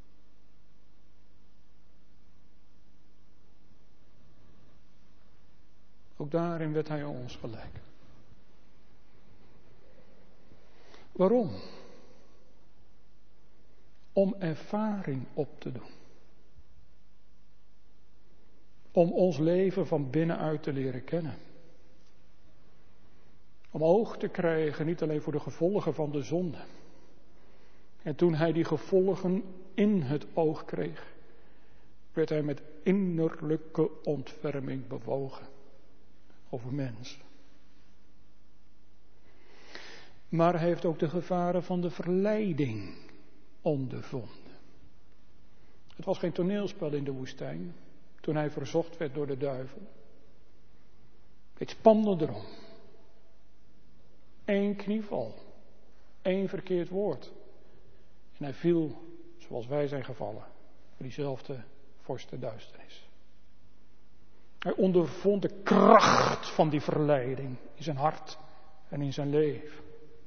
Ook daarin werd hij aan ons gelijk. Waarom? Om ervaring op te doen. Om ons leven van binnenuit te leren kennen. Om oog te krijgen, niet alleen voor de gevolgen van de zonde. En toen hij die gevolgen in het oog kreeg, werd hij met innerlijke ontferming bewogen over mensen. Maar hij heeft ook de gevaren van de verleiding ondervonden. Het was geen toneelspel in de woestijn, toen hij verzocht werd door de duivel. Het spande erom. Eén knieval, één verkeerd woord. En hij viel, zoals wij zijn gevallen, voor diezelfde vorste duisternis. Hij ondervond de kracht van die verleiding in zijn hart en in zijn leven.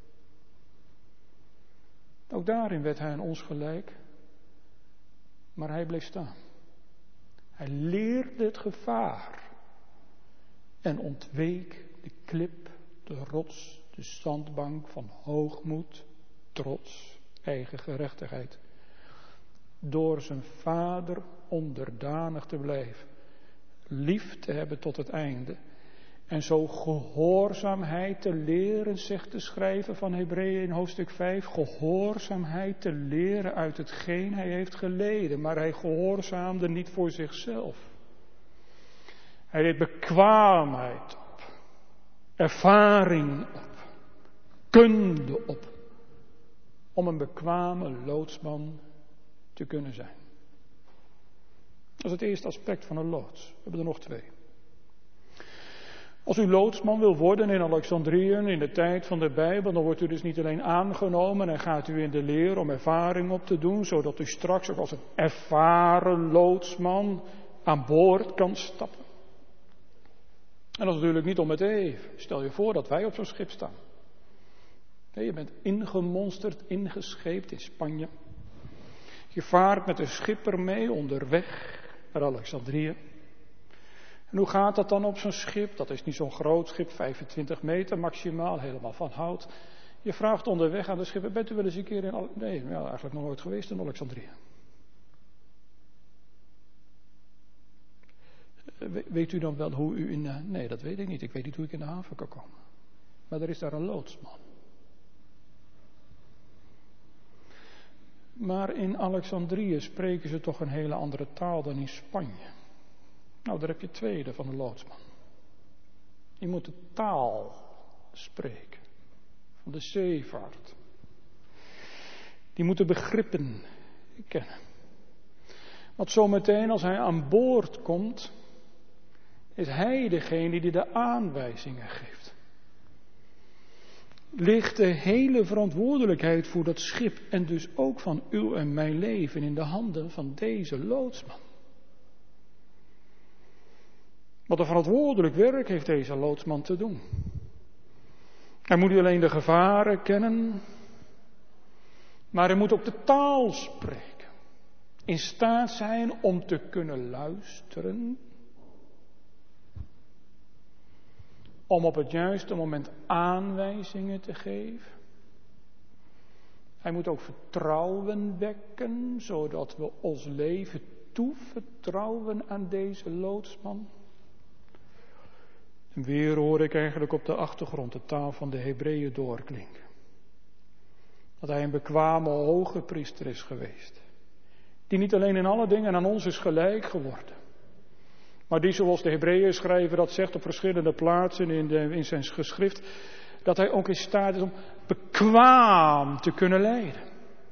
Ook daarin werd hij aan ons gelijk, maar hij bleef staan. Hij leerde het gevaar en ontweek de klip, de rots, de zandbank van hoogmoed, trots, eigen gerechtigheid. Door zijn vader onderdanig te blijven, lief te hebben tot het einde. En zo gehoorzaamheid te leren, zegt de schrijver van Hebreeën in hoofdstuk vijf, gehoorzaamheid te leren uit hetgeen hij heeft geleden. Maar hij gehoorzaamde niet voor zichzelf. Hij deed bekwaamheid op, ervaring op, kunde op, om een bekwame loodsman te kunnen zijn. Dat is het eerste aspect van een loods. We hebben er nog twee. Als u loodsman wil worden in Alexandrië in de tijd van de Bijbel, dan wordt u dus niet alleen aangenomen en gaat u in de leer om ervaring op te doen, zodat u straks ook als een ervaren loodsman aan boord kan stappen. En dat is natuurlijk niet om het even. Stel je voor dat wij op zo'n schip staan. Nee, je bent ingemonsterd, ingescheept in Spanje. Je vaart met een schipper mee onderweg naar Alexandrië. En hoe gaat dat dan op zo'n schip? Dat is niet zo'n groot schip, vijfentwintig meter maximaal, helemaal van hout. Je vraagt onderweg aan de schipper, bent u wel eens een keer in... Al- nee, ja, eigenlijk nog nooit geweest in Alexandrië. weet u dan wel hoe u in... De, nee, dat weet ik niet. Ik weet niet hoe ik in de haven kan komen. Maar er is daar een loodsman. Maar in Alexandrië spreken ze toch een hele andere taal dan in Spanje. Nou, daar heb je het tweede van de loodsman. Je moet de taal spreken van de zeevaart. Die moet de begrippen kennen. Want zometeen als hij aan boord komt, is hij degene die de aanwijzingen geeft. Ligt de hele verantwoordelijkheid voor dat schip en dus ook van uw en mijn leven in de handen van deze loodsman. Wat een verantwoordelijk werk heeft deze loodsman te doen. Hij moet niet alleen de gevaren kennen, maar hij moet ook de taal spreken. In staat zijn om te kunnen luisteren. Om op het juiste moment aanwijzingen te geven. Hij moet ook vertrouwen wekken, zodat we ons leven toevertrouwen aan deze loodsman. En weer hoor ik eigenlijk op de achtergrond de taal van de Hebreeën doorklinken. Dat hij een bekwame hoge priester is geweest. Die niet alleen in alle dingen aan ons is gelijk geworden. Maar die, zoals de Hebreeën schrijver dat zegt op verschillende plaatsen in, de, in zijn geschrift, dat hij ook in staat is om bekwaam te kunnen lijden.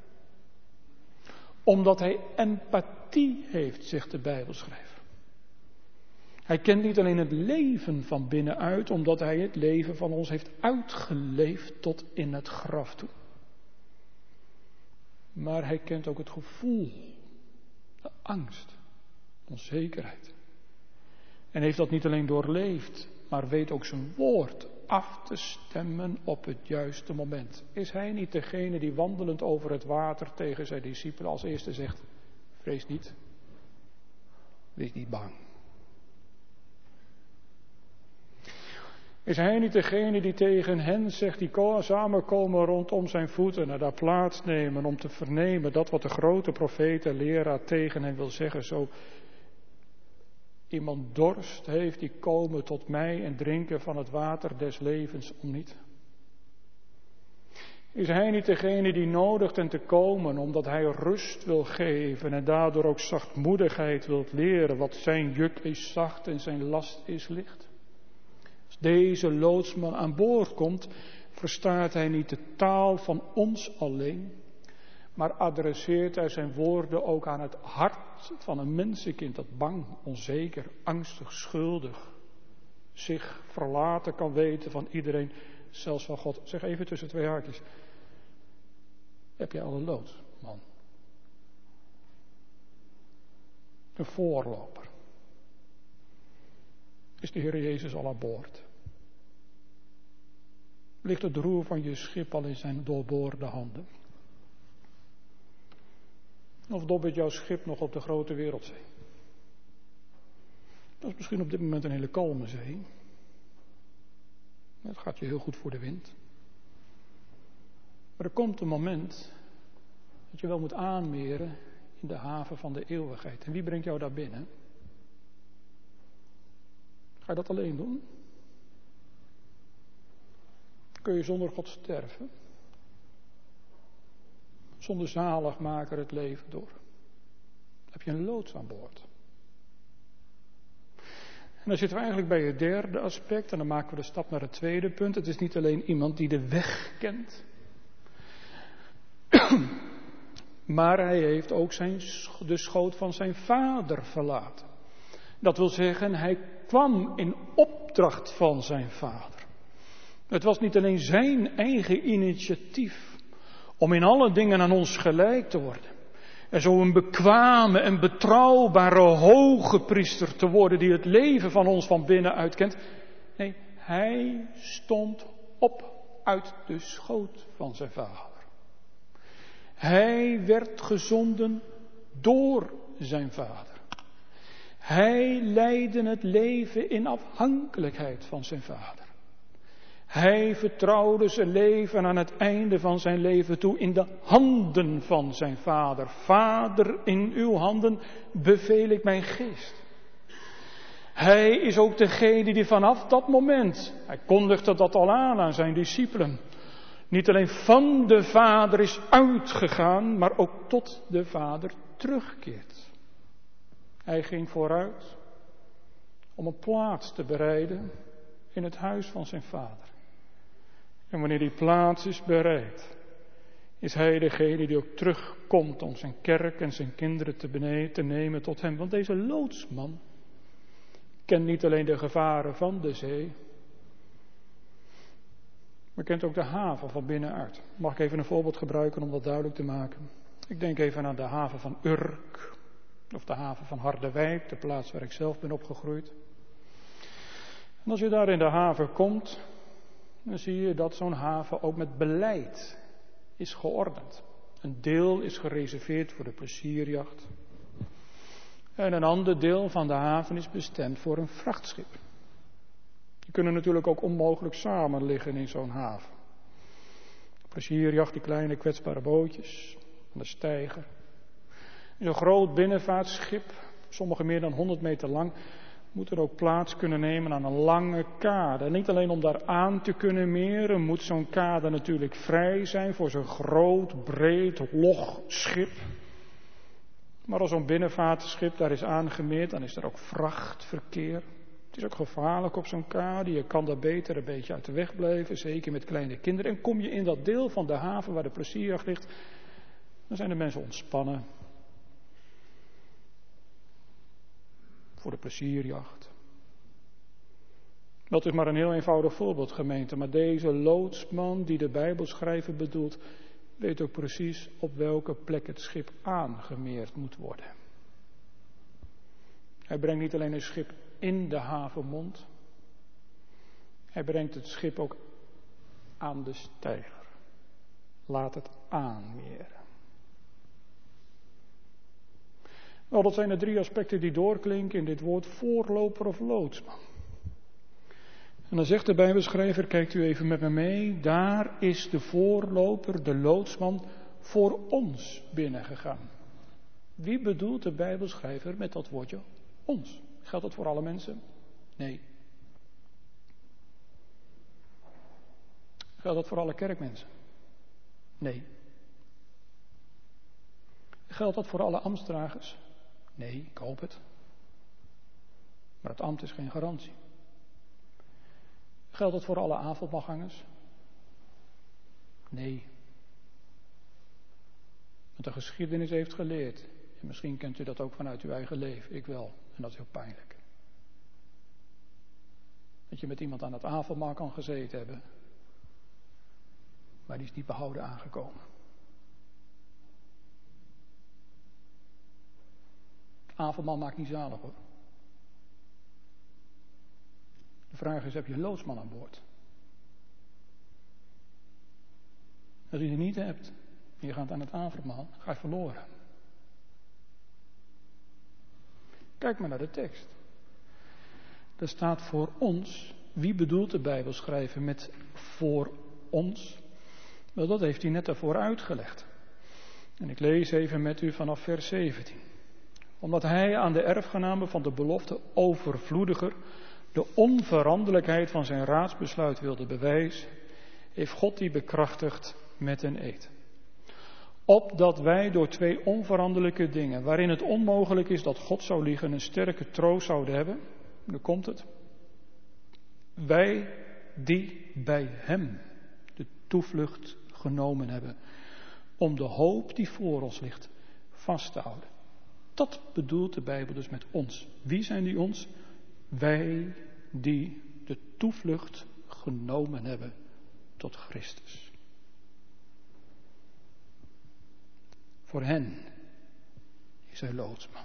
Omdat hij empathie heeft, zegt de Bijbelschrijver. Hij kent niet alleen het leven van binnenuit, omdat hij het leven van ons heeft uitgeleefd tot in het graf toe. Maar hij kent ook het gevoel, de angst, onzekerheid. En heeft dat niet alleen doorleefd, maar weet ook zijn woord af te stemmen op het juiste moment. Is hij niet degene die wandelend over het water tegen zijn discipelen als eerste zegt, vrees niet, wees niet bang. Is hij niet degene die tegen hen zegt, die samenkomen rondom zijn voeten en daar plaatsnemen om te vernemen dat wat de grote profeet en leraar tegen hen wil zeggen, zo iemand dorst heeft, die komen tot mij en drinken van het water des levens om niet? Is hij niet degene die nodigt hen te komen omdat hij rust wil geven en daardoor ook zachtmoedigheid wil leren, wat zijn juk is zacht en zijn last is licht? Als deze loodsman aan boord komt, verstaat hij niet de taal van ons alleen, maar adresseert hij zijn woorden ook aan het hart van een mensenkind dat bang, onzeker, angstig, schuldig, zich verlaten kan weten van iedereen, zelfs van God. Zeg even tussen twee haakjes. Heb jij al een loodsman? Een voorloper. Is de Heer Jezus al aan boord? Ligt het roer van je schip al in zijn doorboorde handen? Of dobbert jouw schip nog op de grote wereldzee? Dat is misschien op dit moment een hele kalme zee. Het gaat je heel goed voor de wind. Maar er komt een moment dat je wel moet aanmeren in de haven van de eeuwigheid. En wie brengt jou daar binnen? Ga je dat alleen doen? Kun je zonder God sterven? Zonder zaligmaker het leven door? Dan heb je een loods aan boord. En dan zitten we eigenlijk bij het derde aspect. En dan maken we de stap naar het tweede punt. Het is niet alleen iemand die de weg kent. Maar hij heeft ook zijn, de schoot van zijn vader verlaten. Dat wil zeggen, hij kwam in opdracht van zijn vader. Het was niet alleen zijn eigen initiatief om in alle dingen aan ons gelijk te worden. En zo een bekwame en betrouwbare hoge priester te worden die het leven van ons van binnenuit kent. Nee, hij stond op uit de schoot van zijn vader. Hij werd gezonden door zijn vader. Hij leidde het leven in afhankelijkheid van zijn vader. Hij vertrouwde zijn leven aan het einde van zijn leven toe in de handen van zijn vader. Vader, in uw handen beveel ik mijn geest. Hij is ook degene die vanaf dat moment, hij kondigde dat al aan aan zijn discipelen, niet alleen van de Vader is uitgegaan, maar ook tot de Vader terugkeert. Hij ging vooruit om een plaats te bereiden in het huis van zijn Vader. En wanneer die plaats is bereid, is hij degene die ook terugkomt om zijn kerk en zijn kinderen te, bene- te nemen tot hem. Want deze loodsman kent niet alleen de gevaren van de zee, maar kent ook de haven van binnenuit. Mag ik even een voorbeeld gebruiken om dat duidelijk te maken? Ik denk even aan de haven van Urk, of de haven van Harderwijk, de plaats waar ik zelf ben opgegroeid. En als je daar in de haven komt, dan zie je dat zo'n haven ook met beleid is geordend. Een deel is gereserveerd voor de plezierjacht. En een ander deel van de haven is bestemd voor een vrachtschip. Die kunnen natuurlijk ook onmogelijk samen liggen in zo'n haven. De plezierjacht, die kleine kwetsbare bootjes, en de steiger. Zo'n groot binnenvaartschip, sommige meer dan honderd meter lang, moet er ook plaats kunnen nemen aan een lange kade. En niet alleen om daar aan te kunnen meren, moet zo'n kade natuurlijk vrij zijn voor zo'n groot, breed, log schip. Maar als zo'n binnenvaartschip daar is aangemeerd, dan is er ook vrachtverkeer. Het is ook gevaarlijk op zo'n kade, je kan daar beter een beetje uit de weg blijven, zeker met kleine kinderen. En kom je in dat deel van de haven waar de plezierjacht ligt, dan zijn de mensen ontspannen. Voor de plezierjacht. Dat is maar een heel eenvoudig voorbeeld, gemeente. Maar deze loodsman die de Bijbelschrijver bedoelt, weet ook precies op welke plek het schip aangemeerd moet worden. Hij brengt niet alleen een schip in de havenmond. Hij brengt het schip ook aan de steiger. Laat het aanmeren. Nou, dat zijn de drie aspecten die doorklinken in dit woord voorloper of loodsman. En dan zegt de Bijbelschrijver, kijkt u even met me mee, daar is de voorloper, de loodsman, voor ons binnengegaan. Wie bedoelt de Bijbelschrijver met dat woordje ons? Geldt dat voor alle mensen? Nee. Geldt dat voor alle kerkmensen? Nee. Geldt dat voor alle ambtsdragers? Nee, ik hoop het. Maar het ambt is geen garantie. Geldt dat voor alle avondmaalgangers? Nee. Want de geschiedenis heeft geleerd. En misschien kent u dat ook vanuit uw eigen leven. Ik wel. En dat is heel pijnlijk. Dat je met iemand aan het avondmaal kan gezeten hebben. Maar die is niet behouden aangekomen. Het avondmaal maakt niet zalig hoor. De vraag is, heb je een loodsman aan boord? Als je die niet hebt, en je gaat aan het avondmaal, ga je verloren. Kijk maar naar de tekst. Er staat voor ons. Wie bedoelt de Bijbelschrijver met voor ons? Wel, dat heeft hij net daarvoor uitgelegd. En ik lees even met u vanaf vers zeventien. Omdat hij aan de erfgenamen van de belofte overvloediger de onveranderlijkheid van zijn raadsbesluit wilde bewijzen, heeft God die bekrachtigd met een eed. Opdat wij door twee onveranderlijke dingen, waarin het onmogelijk is dat God zou liegen, een sterke troost zouden hebben. Nu komt het. Wij die bij hem de toevlucht genomen hebben, om de hoop die voor ons ligt vast te houden. Dat bedoelt de Bijbel dus met ons. Wie zijn die ons? Wij die de toevlucht genomen hebben tot Christus. Voor hen is hij loodsman.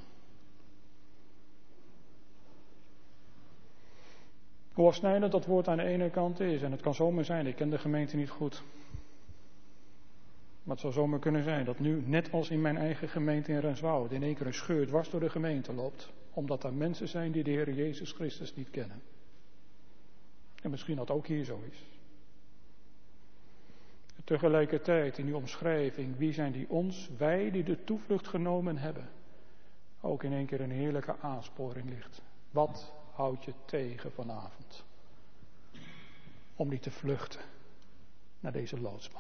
Hoe afsnijdend dat woord aan de ene kant is, en het kan zomaar zijn, ik ken de gemeente niet goed. Maar het zou zomaar kunnen zijn dat nu, net als in mijn eigen gemeente in Renswoude, in één keer een scheur dwars door de gemeente loopt. Omdat er mensen zijn die de Heer Jezus Christus niet kennen. En misschien dat ook hier zo is. Tegelijkertijd in die omschrijving, wie zijn die ons? Wij die de toevlucht genomen hebben. Ook in één keer een heerlijke aansporing ligt. Wat houdt je tegen vanavond? Om niet te vluchten naar deze loodsman.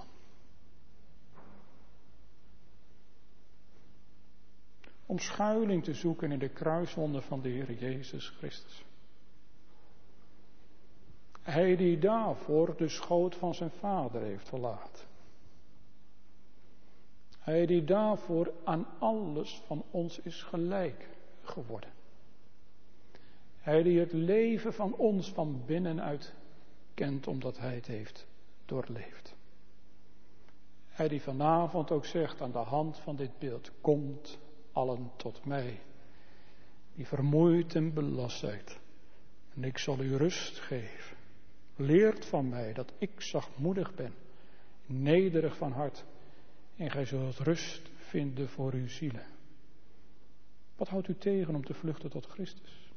Om schuiling te zoeken in de kruiswonden van de Heer Jezus Christus. Hij die daarvoor de schoot van zijn vader heeft verlaten. Hij die daarvoor aan alles van ons is gelijk geworden. Hij die het leven van ons van binnenuit kent omdat hij het heeft doorleefd. Hij die vanavond ook zegt aan de hand van dit beeld: komt allen tot mij, die vermoeid en belast zijt, en ik zal u rust geven. Leert van mij dat ik zachtmoedig ben, nederig van hart, en gij zult rust vinden voor uw zielen. Wat houdt u tegen om te vluchten tot Christus?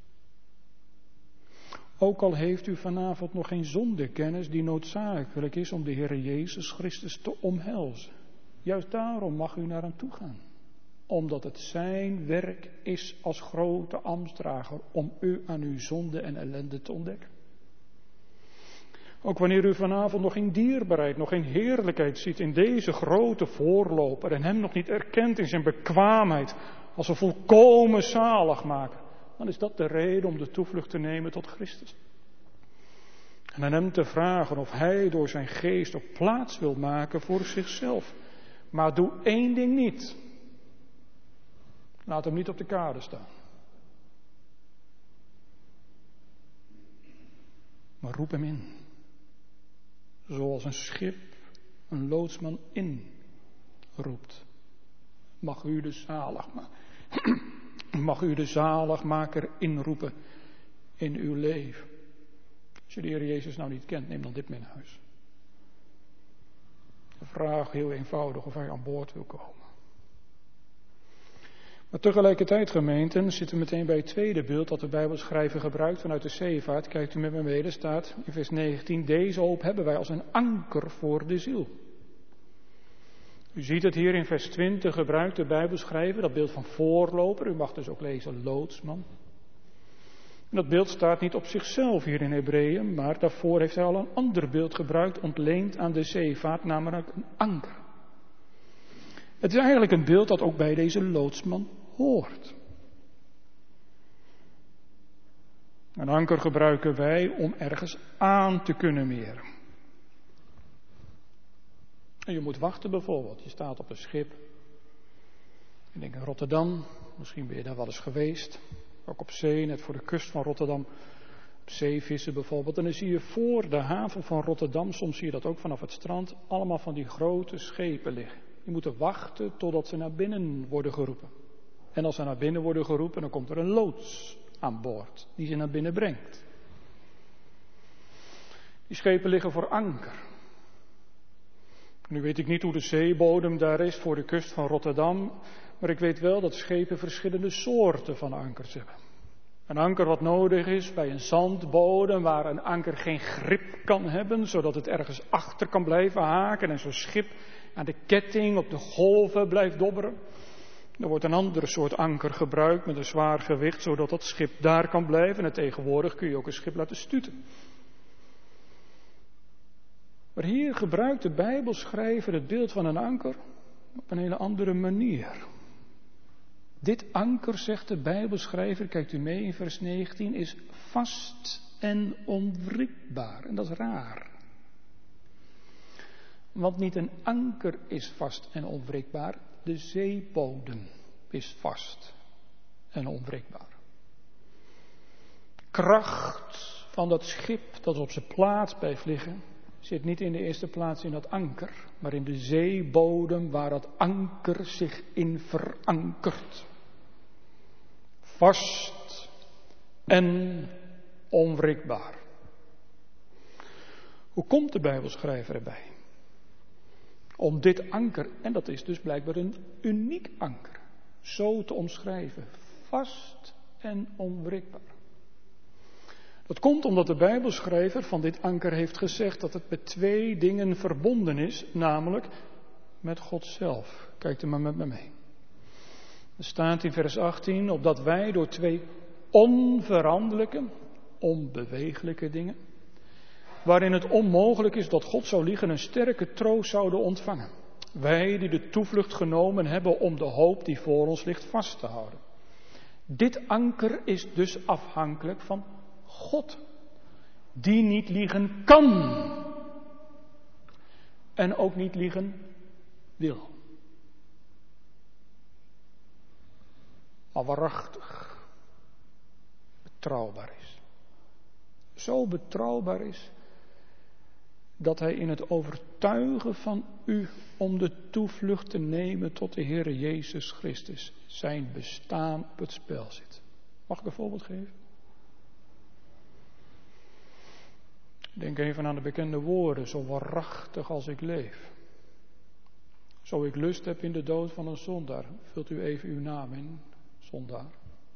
Ook al heeft u vanavond nog geen zondekennis die noodzakelijk is om de Heer Jezus Christus te omhelzen. Juist daarom mag u naar hem toe gaan. Omdat het zijn werk is als grote ambtsdrager om u aan uw zonde en ellende te ontdekken. Ook wanneer u vanavond nog geen dierbaarheid, nog geen heerlijkheid ziet in deze grote voorloper en hem nog niet erkent in zijn bekwaamheid als een volkomen zaligmaker, dan is dat de reden om de toevlucht te nemen tot Christus. En aan hem te vragen of hij door zijn geest ook plaats wil maken voor zichzelf. Maar doe één ding niet. Laat hem niet op de kade staan. Maar roep hem in. Zoals een schip een loodsman inroept. Mag u de zaligmaker, mag u de zaligmaker inroepen in uw leven. Als je de Heer Jezus nou niet kent, neem dan dit mee naar huis. Vraag heel eenvoudig of hij aan boord wil komen. Maar tegelijkertijd, gemeenten, zitten we meteen bij het tweede beeld dat de Bijbelschrijver gebruikt vanuit de zeevaart. Kijkt u met me mee, er staat in vers negentien, deze hoop hebben wij als een anker voor de ziel. U ziet het hier in vers twintig gebruikt de Bijbelschrijver, dat beeld van voorloper. U mag dus ook lezen loodsman. En dat beeld staat niet op zichzelf hier in Hebreeën, maar daarvoor heeft hij al een ander beeld gebruikt, ontleend aan de zeevaart, namelijk een anker. Het is eigenlijk een beeld dat ook bij deze loodsman hoort. Een anker gebruiken wij om ergens aan te kunnen meren. En je moet wachten bijvoorbeeld. Je staat op een schip. Ik denk in Rotterdam. Misschien ben je daar wel eens geweest. Ook op zee, net voor de kust van Rotterdam. Op zeevissen bijvoorbeeld. En dan zie je voor de haven van Rotterdam, soms zie je dat ook vanaf het strand, allemaal van die grote schepen liggen. Die moeten wachten totdat ze naar binnen worden geroepen. En als ze naar binnen worden geroepen, dan komt er een loods aan boord die ze naar binnen brengt. Die schepen liggen voor anker. Nu weet ik niet hoe de zeebodem daar is voor de kust van Rotterdam, maar ik weet wel dat schepen verschillende soorten van ankers hebben. Een anker wat nodig is bij een zandbodem waar een anker geen grip kan hebben, zodat het ergens achter kan blijven haken en zo'n schip aan de ketting op de golven blijft dobberen. Er wordt een andere soort anker gebruikt met een zwaar gewicht, zodat dat schip daar kan blijven. En tegenwoordig kun je ook een schip laten stuten. Maar hier gebruikt de Bijbelschrijver het beeld van een anker op een hele andere manier. Dit anker, zegt de Bijbelschrijver, kijkt u mee in vers negentien, is vast en onwrikbaar. En dat is raar. Want niet een anker is vast en onwrikbaar, de zeebodem is vast en onwrikbaar. Kracht van dat schip dat op zijn plaats blijft liggen, zit niet in de eerste plaats in dat anker, maar in de zeebodem waar dat anker zich in verankert. Vast en onwrikbaar. Hoe komt de Bijbelschrijver erbij? Om dit anker, en dat is dus blijkbaar een uniek anker, zo te omschrijven. Vast en onwrikbaar. Dat komt omdat de Bijbelschrijver van dit anker heeft gezegd dat het met twee dingen verbonden is, namelijk met God zelf. Kijk er maar met me mee. Er staat in vers achttien, opdat wij door twee onveranderlijke onbewegelijke dingen, waarin het onmogelijk is dat God zou liegen, een sterke troost zouden ontvangen. Wij die de toevlucht genomen hebben om de hoop die voor ons ligt vast te houden. Dit anker is dus afhankelijk van God, die niet liegen kan en ook niet liegen wil. Maar waarachtig betrouwbaar is. Zo betrouwbaar is dat hij in het overtuigen van u om de toevlucht te nemen tot de Heere Jezus Christus zijn bestaan op het spel zit. Mag ik een voorbeeld geven? Denk even aan de bekende woorden, zo waarachtig als ik leef. Zo ik lust heb in de dood van een zondaar. Vult u even uw naam in, zondaar.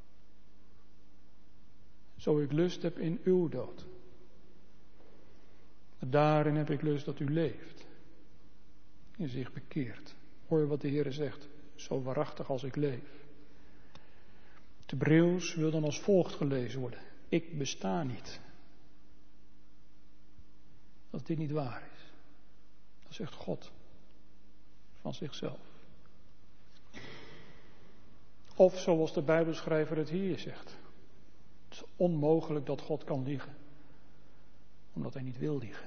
Zo ik lust heb in uw dood. Daarin heb ik lust dat u leeft. En zich bekeert. Hoor je wat de Heer zegt? Zo waarachtig als ik leef. Het Hebreeuws wil dan als volgt gelezen worden. Ik besta niet. Als dit niet waar is. Dat zegt God. Van zichzelf. Of zoals de Bijbelschrijver het hier zegt. Het is onmogelijk dat God kan liegen. Omdat hij niet wil liegen.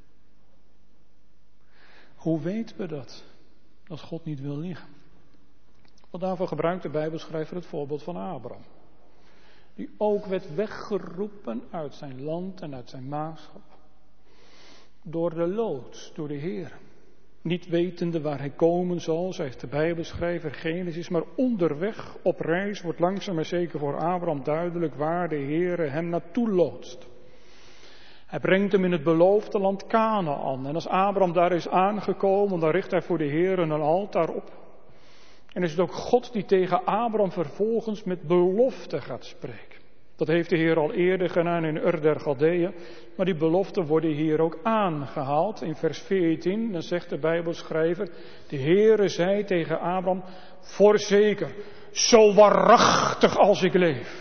Hoe weten we dat? Dat God niet wil liegen. Want daarvoor gebruikt de Bijbelschrijver het voorbeeld van Abraham. Die ook werd weggeroepen uit zijn land en uit zijn maagschap. Door de loods, door de Heer. Niet wetende waar hij komen zal, zegt de Bijbelschrijver Genesis, maar onderweg op reis wordt langzaam maar zeker voor Abraham duidelijk waar de Heer hem naartoe loodst. Hij brengt hem in het beloofde land Kanaan. En als Abraham daar is aangekomen, dan richt hij voor de Heer een altaar op. En is het ook God die tegen Abraham vervolgens met belofte gaat spreken. Dat heeft de Heer al eerder gedaan in Ur der Galdeeën. Maar die beloften worden hier ook aangehaald. In vers veertien, dan zegt de Bijbelschrijver, de Heere zei tegen Abraham, voorzeker, zo waarachtig als ik leef.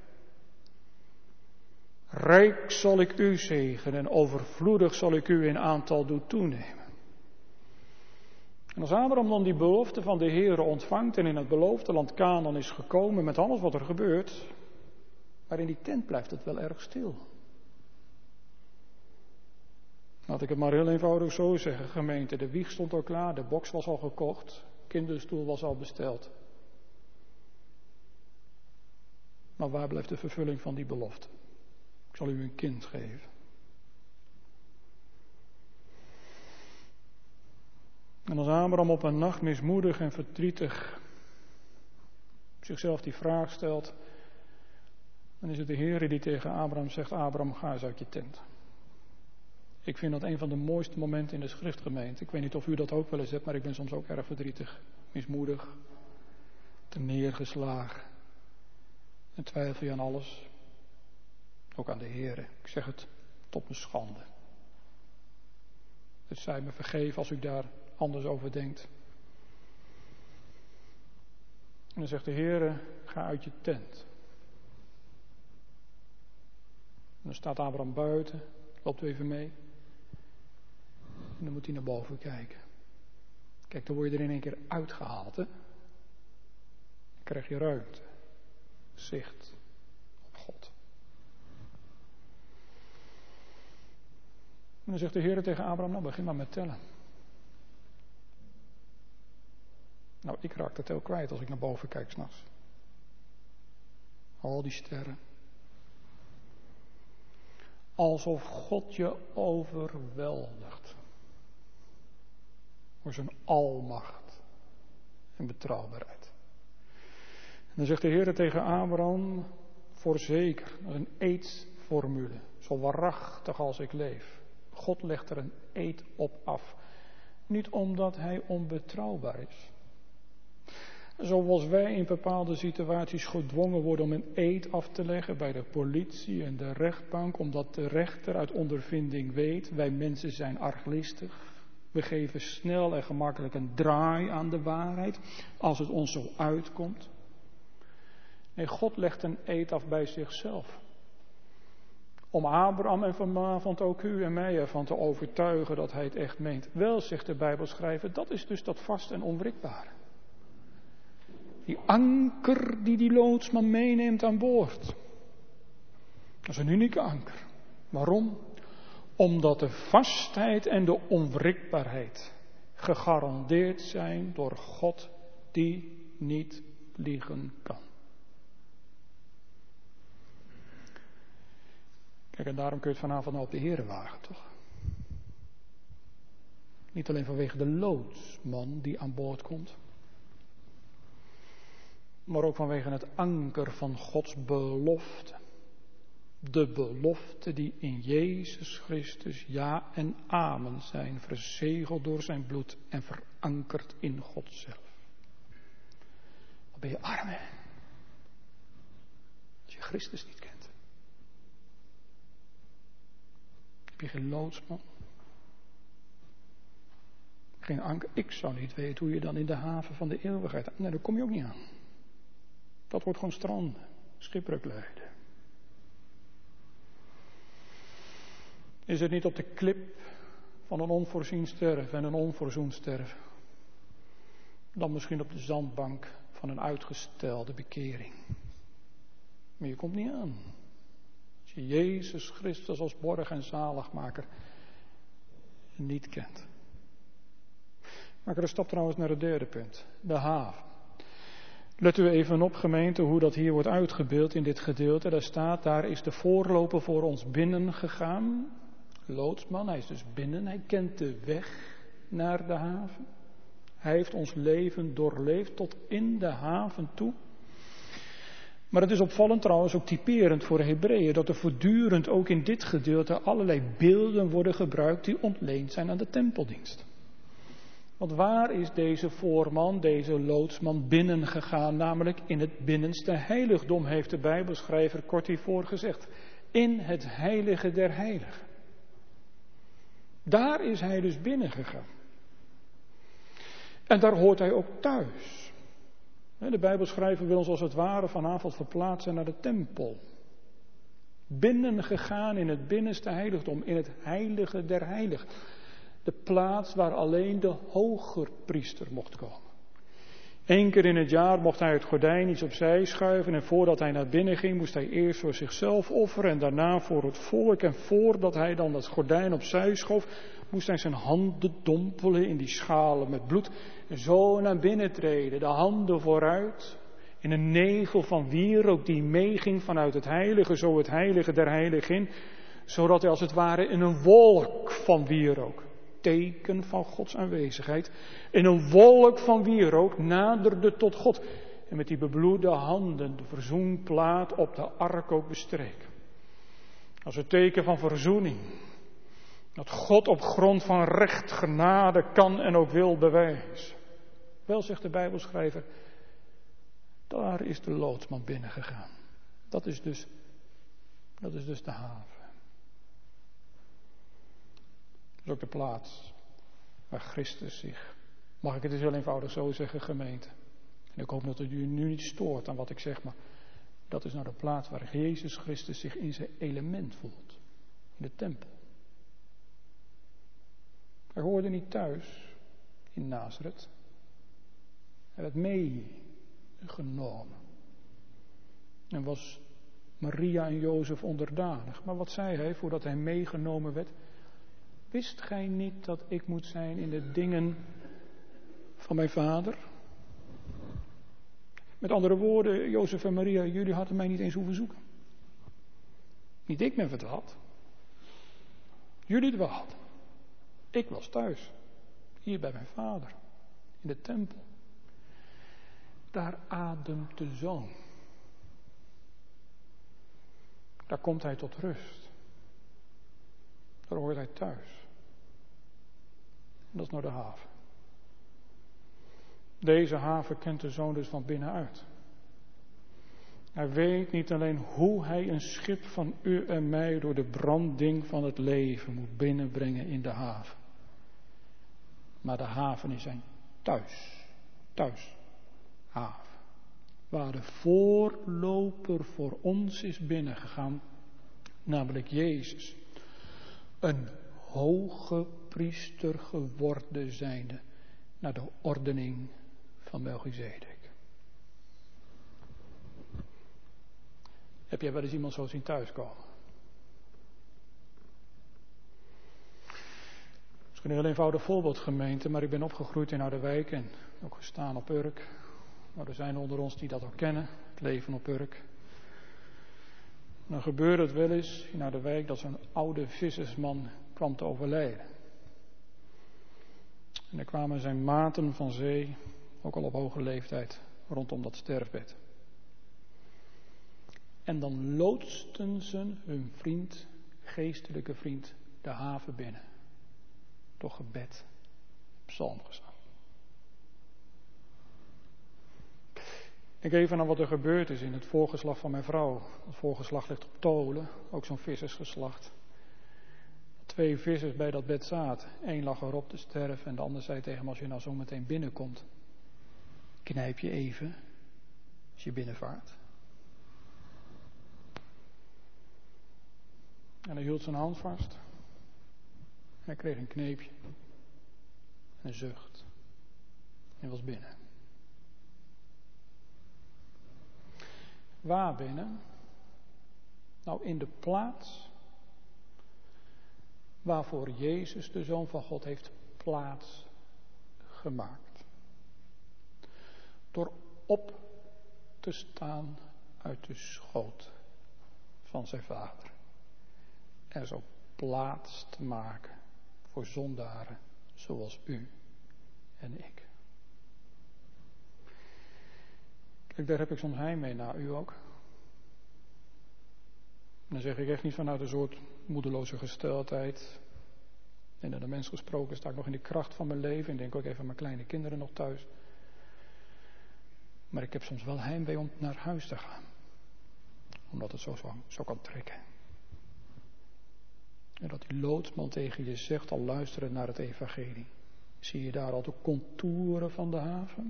Rijk zal ik u zegenen en overvloedig zal ik u in aantal doen toenemen. En als Abraham dan die belofte van de Heere ontvangt en in het beloofde land Kanaan is gekomen met alles wat er gebeurt, maar in die tent blijft het wel erg stil. Laat ik het maar heel eenvoudig zo zeggen, gemeente. De wieg stond al klaar, de box was al gekocht, de kinderstoel was al besteld. Maar waar blijft de vervulling van die belofte? Ik zal u een kind geven. En als Abraham op een nacht mismoedig en verdrietig zichzelf die vraag stelt, dan is het de Heer die tegen Abraham zegt, Abraham, ga eens uit je tent. Ik vind dat een van de mooiste momenten in de schriftgemeente. Ik weet niet of u dat ook wel eens hebt, maar ik ben soms ook erg verdrietig, mismoedig, te neergeslagen. En twijfel je aan alles. Ook aan de Heer. Ik zeg het tot mijn schande. Het zij me vergeven als u daar anders over denkt. En dan zegt de Heer, ga uit je tent. En dan staat Abraham buiten, loopt u even mee. En dan moet hij naar boven kijken. Kijk, dan word je er in één keer uitgehaald, hè. Dan krijg je ruimte, zicht op God. En dan zegt de Heer tegen Abraham, nou begin maar met tellen. Nou, ik raak de tel kwijt als ik naar boven kijk 's nachts. Al die sterren. Alsof God je overweldigt. Door zijn almacht en betrouwbaarheid. En dan zegt de Heer tegen Abraham, voorzeker, dat is een eedformule. Zo waarachtig als ik leef. God legt er een eed op af. Niet omdat hij onbetrouwbaar is. Zoals wij in bepaalde situaties gedwongen worden om een eed af te leggen bij de politie en de rechtbank, omdat de rechter uit ondervinding weet, wij mensen zijn arglistig. We geven snel en gemakkelijk een draai aan de waarheid, als het ons zo uitkomt. Nee, God legt een eed af bij zichzelf. Om Abraham en vanavond ook u en mij ervan te overtuigen dat hij het echt meent. Wel, zegt de Bijbelschrijver, dat is dus dat vast en onwrikbare. Die anker die die loodsman meeneemt aan boord. Dat is een unieke anker. Waarom? Omdat de vastheid en de onwrikbaarheid gegarandeerd zijn door God die niet liegen kan. Kijk, en daarom kun je het vanavond nou op de Here wagen, toch? Niet alleen vanwege de loodsman die aan boord komt, maar ook vanwege het anker van Gods belofte. De belofte die in Jezus Christus ja en amen zijn, verzegeld door zijn bloed en verankerd in God zelf. Wat ben je arm, hè? Als je Christus niet kent. Heb je geen loodsman? Geen anker? Ik zou niet weten hoe je dan in de haven van de eeuwigheid... Nee, daar kom je ook niet aan. Dat wordt gewoon stranden, schipbreuk lijden. Is het niet op de klip van een onvoorzien sterven en een onvoorzoend sterven? Dan misschien op de zandbank van een uitgestelde bekering. Maar je komt niet aan. Als je Jezus Christus als borg en zaligmaker niet kent. Maak er een stap trouwens naar het derde punt. De haven. Let u even op, gemeente, hoe dat hier wordt uitgebeeld in dit gedeelte. Daar staat, daar is de voorloper voor ons binnen gegaan. Loodsman, hij is dus binnen, hij kent de weg naar de haven. Hij heeft ons leven doorleefd tot in de haven toe. Maar het is opvallend trouwens, ook typerend voor de Hebreeën, dat er voortdurend ook in dit gedeelte allerlei beelden worden gebruikt die ontleend zijn aan de tempeldienst. Want waar is deze voorman, deze loodsman binnengegaan? Namelijk in het binnenste heiligdom, heeft de Bijbelschrijver kort hiervoor gezegd. In het heilige der heiligen. Daar is hij dus binnengegaan. En daar hoort hij ook thuis. De Bijbelschrijver wil ons als het ware vanavond verplaatsen naar de tempel. Binnengegaan in het binnenste heiligdom, in het heilige der heiligen. De plaats waar alleen de hogerpriester mocht komen. Eén keer in het jaar mocht hij het gordijn iets opzij schuiven en voordat hij naar binnen ging moest hij eerst voor zichzelf offeren en daarna voor het volk. En voordat hij dan dat gordijn opzij schoof, moest hij zijn handen dompelen in die schalen met bloed. En zo naar binnen treden, de handen vooruit, in een nevel van wierook die meeging vanuit het heilige, zo het heilige der heiligen, zodat hij als het ware in een wolk van wierook, teken van Gods aanwezigheid, in een wolk van wierook naderde tot God. En met die bebloede handen de verzoenplaat op de ark ook bestreek. Als een teken van verzoening. Dat God op grond van recht, genade kan en ook wil bewijzen. Wel, zegt de Bijbelschrijver, daar is de loodsman binnengegaan. Dat is dus, dat is dus de haven. Dat is ook de plaats waar Christus zich, mag ik het dus heel eenvoudig zo zeggen, gemeente. En ik hoop dat het u nu niet stoort aan wat ik zeg, maar dat is nou de plaats waar Jezus Christus zich in zijn element voelt. In de tempel. Hij hoorde niet thuis in Nazareth. Hij werd meegenomen. En was Maria en Jozef onderdanig. Maar wat zei hij voordat hij meegenomen werd? Wist gij niet dat ik moet zijn in de dingen van mijn vader? Met andere woorden, Jozef en Maria, jullie hadden mij niet eens hoeven zoeken. Niet ik ben verdwaald. Jullie dwaalden. Ik was thuis. Hier bij mijn vader. In de tempel. Daar ademt de Zoon. Daar komt hij tot rust. Daar hoort hij thuis. Dat is nou de haven. Deze haven kent de Zoon dus van binnenuit. Hij weet niet alleen hoe hij een schip van u en mij door de branding van het leven moet binnenbrengen in de haven. Maar de haven is zijn thuis. Thuis. Haven. Waar de voorloper voor ons is binnengegaan. namelijk Jezus, een hoge priester geworden zijnde naar de ordening van Melchizedek. Heb jij wel eens iemand zo zien thuiskomen? Misschien een heel eenvoudig voorbeeld, gemeente, maar ik ben opgegroeid in Harderwijk en ook gestaan op Urk. Maar er zijn onder ons die dat ook kennen, het leven op Urk. Dan gebeurde het wel eens in Harderwijk dat zo'n oude vissersman kwam te overlijden. En er kwamen zijn maten van zee, ook al op hoge leeftijd, rondom dat sterfbed. En dan loodsten ze hun vriend, geestelijke vriend, de haven binnen. Door gebed, psalmgezang. Ik even aan wat er gebeurd is in het voorgeslacht van mijn vrouw. Het voorgeslacht ligt op Tolen, ook zo'n vissersgeslacht. Twee vissers bij dat bed zaten. Eén lag erop te sterven en de ander zei tegen hem: als je nou zo meteen binnenkomt, knijp je even als je binnenvaart. En hij hield zijn hand vast. En hij kreeg een kneepje. Een zucht. En was binnen. Waar binnen? Nou, in de plaats waarvoor Jezus, de Zoon van God, heeft plaats gemaakt. Door op te staan uit de schoot van zijn Vader. En zo plaats te maken voor zondaren zoals u en ik. Kijk, daar heb ik soms heimwee naar, u ook. Dan zeg ik echt niet vanuit een soort moedeloze gesteldheid. En naar de mens gesproken sta ik nog in de kracht van mijn leven. En denk ook even aan mijn kleine kinderen nog thuis. Maar ik heb soms wel heimwee om naar huis te gaan. Omdat het zo, zo, zo kan trekken. En dat die loodsman tegen je zegt, al luisteren naar het evangelie. Zie je daar al de contouren van de haven?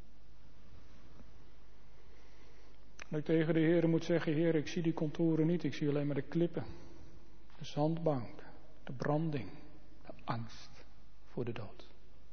Dat ik tegen de Heer moet zeggen: Heer, ik zie die contouren niet. Ik zie alleen maar de klippen. De zandbank. De branding. De angst voor de dood.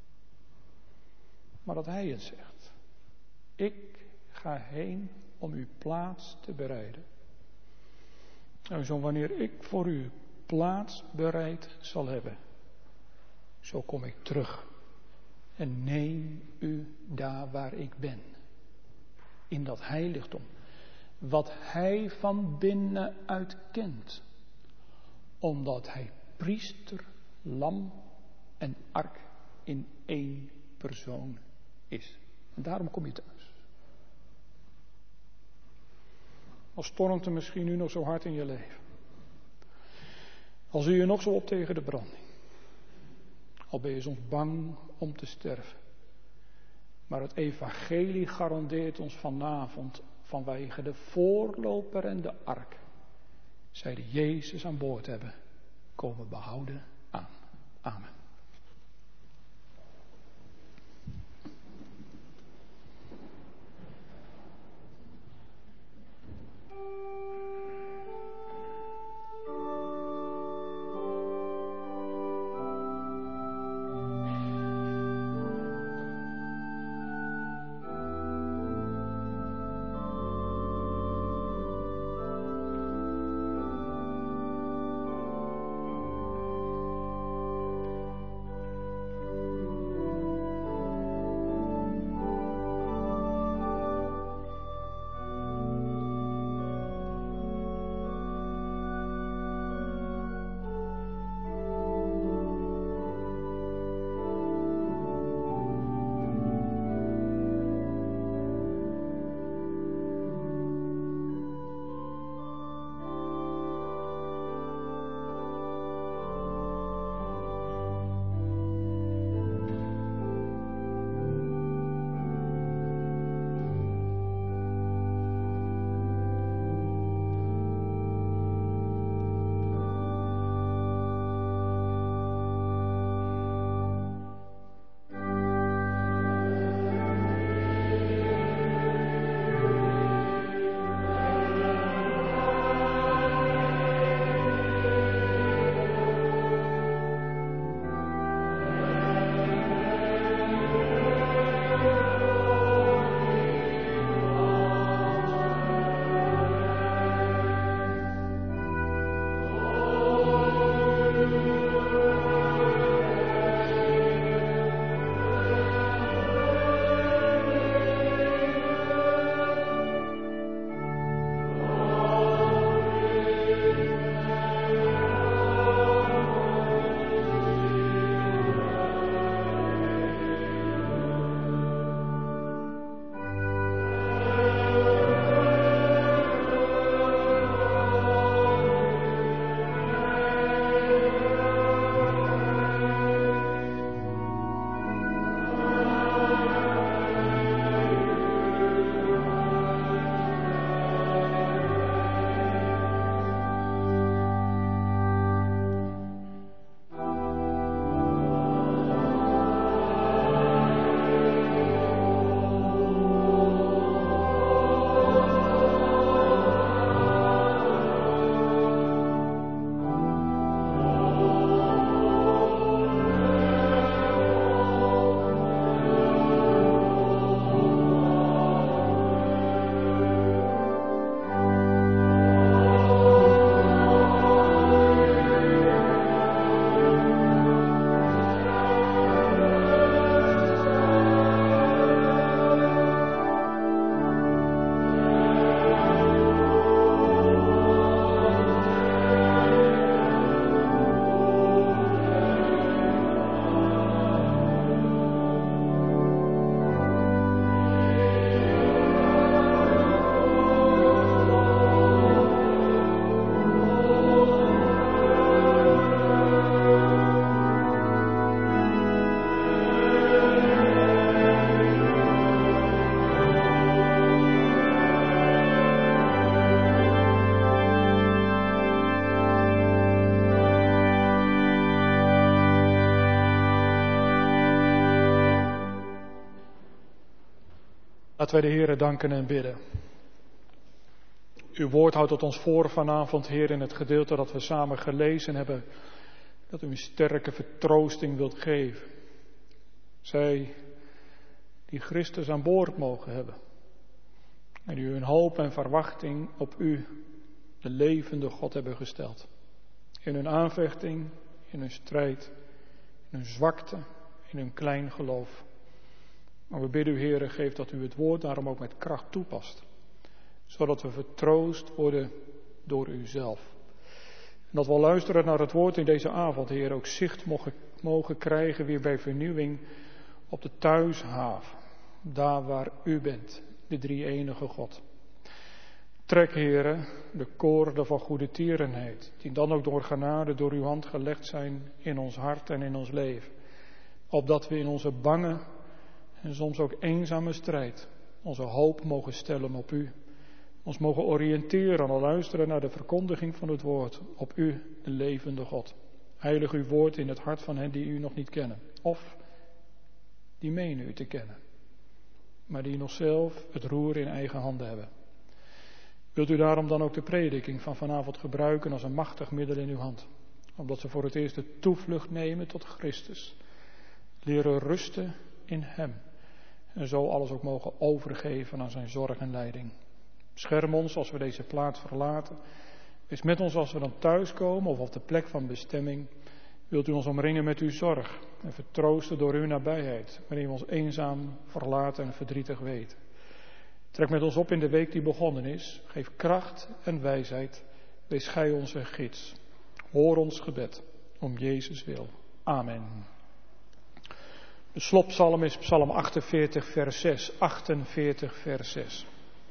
Maar dat Hij het zegt. Ik ga heen om uw plaats te bereiden. En zo wanneer ik voor u plaats bereid zal hebben, zo kom ik terug en neem u daar waar ik ben. In dat heiligdom. Wat Hij van binnenuit kent. Omdat Hij priester, lam en ark in één persoon is. En daarom kom je thuis. Al stormt er misschien nu nog zo hard in je leven. Al zie je nog zo op tegen de branding. Al ben je soms bang om te sterven. Maar het evangelie garandeert ons vanavond, vanwege de voorloper en de ark, zij die Jezus aan boord hebben, komen behouden aan. Amen. Laten wij de Heere danken en bidden. Uw woord houdt tot ons voor vanavond, Heer, in het gedeelte dat we samen gelezen hebben, dat u een sterke vertroosting wilt geven. Zij die Christus aan boord mogen hebben. En die hun hoop en verwachting op u, de levende God, hebben gesteld. In hun aanvechting, in hun strijd, in hun zwakte, in hun klein geloof. Maar we bidden u, Heere, geef dat u het woord daarom ook met kracht toepast. Zodat we vertroost worden door uzelf. En dat we luisteren naar het woord in deze avond, Heer, ook zicht mogen, mogen krijgen weer bij vernieuwing op de thuishaven. Daar waar u bent, de drie-enige God. Trek, Heere, de koorden van goede tierenheid, die dan ook door genade door uw hand gelegd zijn in ons hart en in ons leven. Opdat we in onze bange en soms ook eenzame strijd onze hoop mogen stellen op u. Ons mogen oriënteren en luisteren naar de verkondiging van het woord op u, de levende God. Heilig uw woord in het hart van hen die u nog niet kennen. Of die menen u te kennen, maar die nog zelf het roer in eigen handen hebben. Wilt u daarom dan ook de prediking van vanavond gebruiken als een machtig middel in uw hand. Omdat ze voor het eerst de toevlucht nemen tot Christus. Leren rusten in hem. En zo alles ook mogen overgeven aan zijn zorg en leiding. Scherm ons als we deze plaats verlaten. Wees met ons als we dan thuiskomen of op de plek van bestemming. Wilt u ons omringen met uw zorg en vertroosten door uw nabijheid, waarin we ons eenzaam, verlaten en verdrietig weten. Trek met ons op in de week die begonnen is. Geef kracht en wijsheid. Wees gij onze gids. Hoor ons gebed, om Jezus wil. Amen. De slotpsalm is psalm achtenveertig vers zes. achtenveertig vers zes.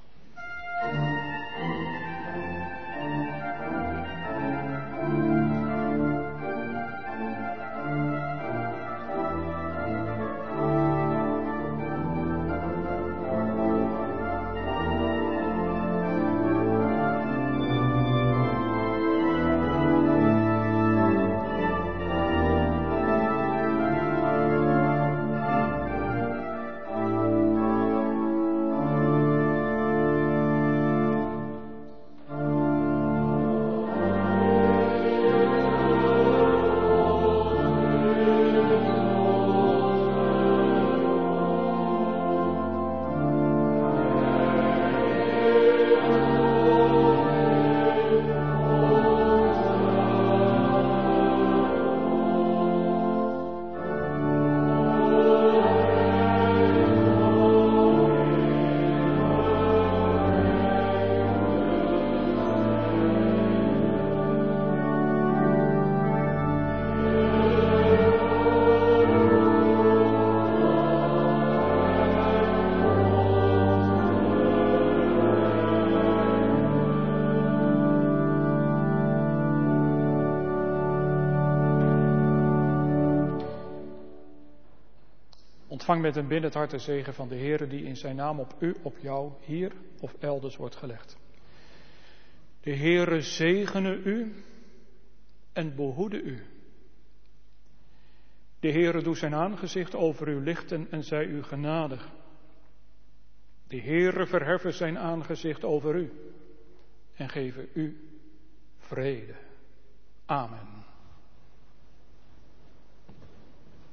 Ontvang met een binnen het hart de zegen van de Heere die in zijn naam op u, op jou, hier of elders wordt gelegd. De Heere zegene u en behoede u. De Heere doet zijn aangezicht over u lichten en zij u genadig. De Heere verheffen zijn aangezicht over u en geven u vrede. Amen.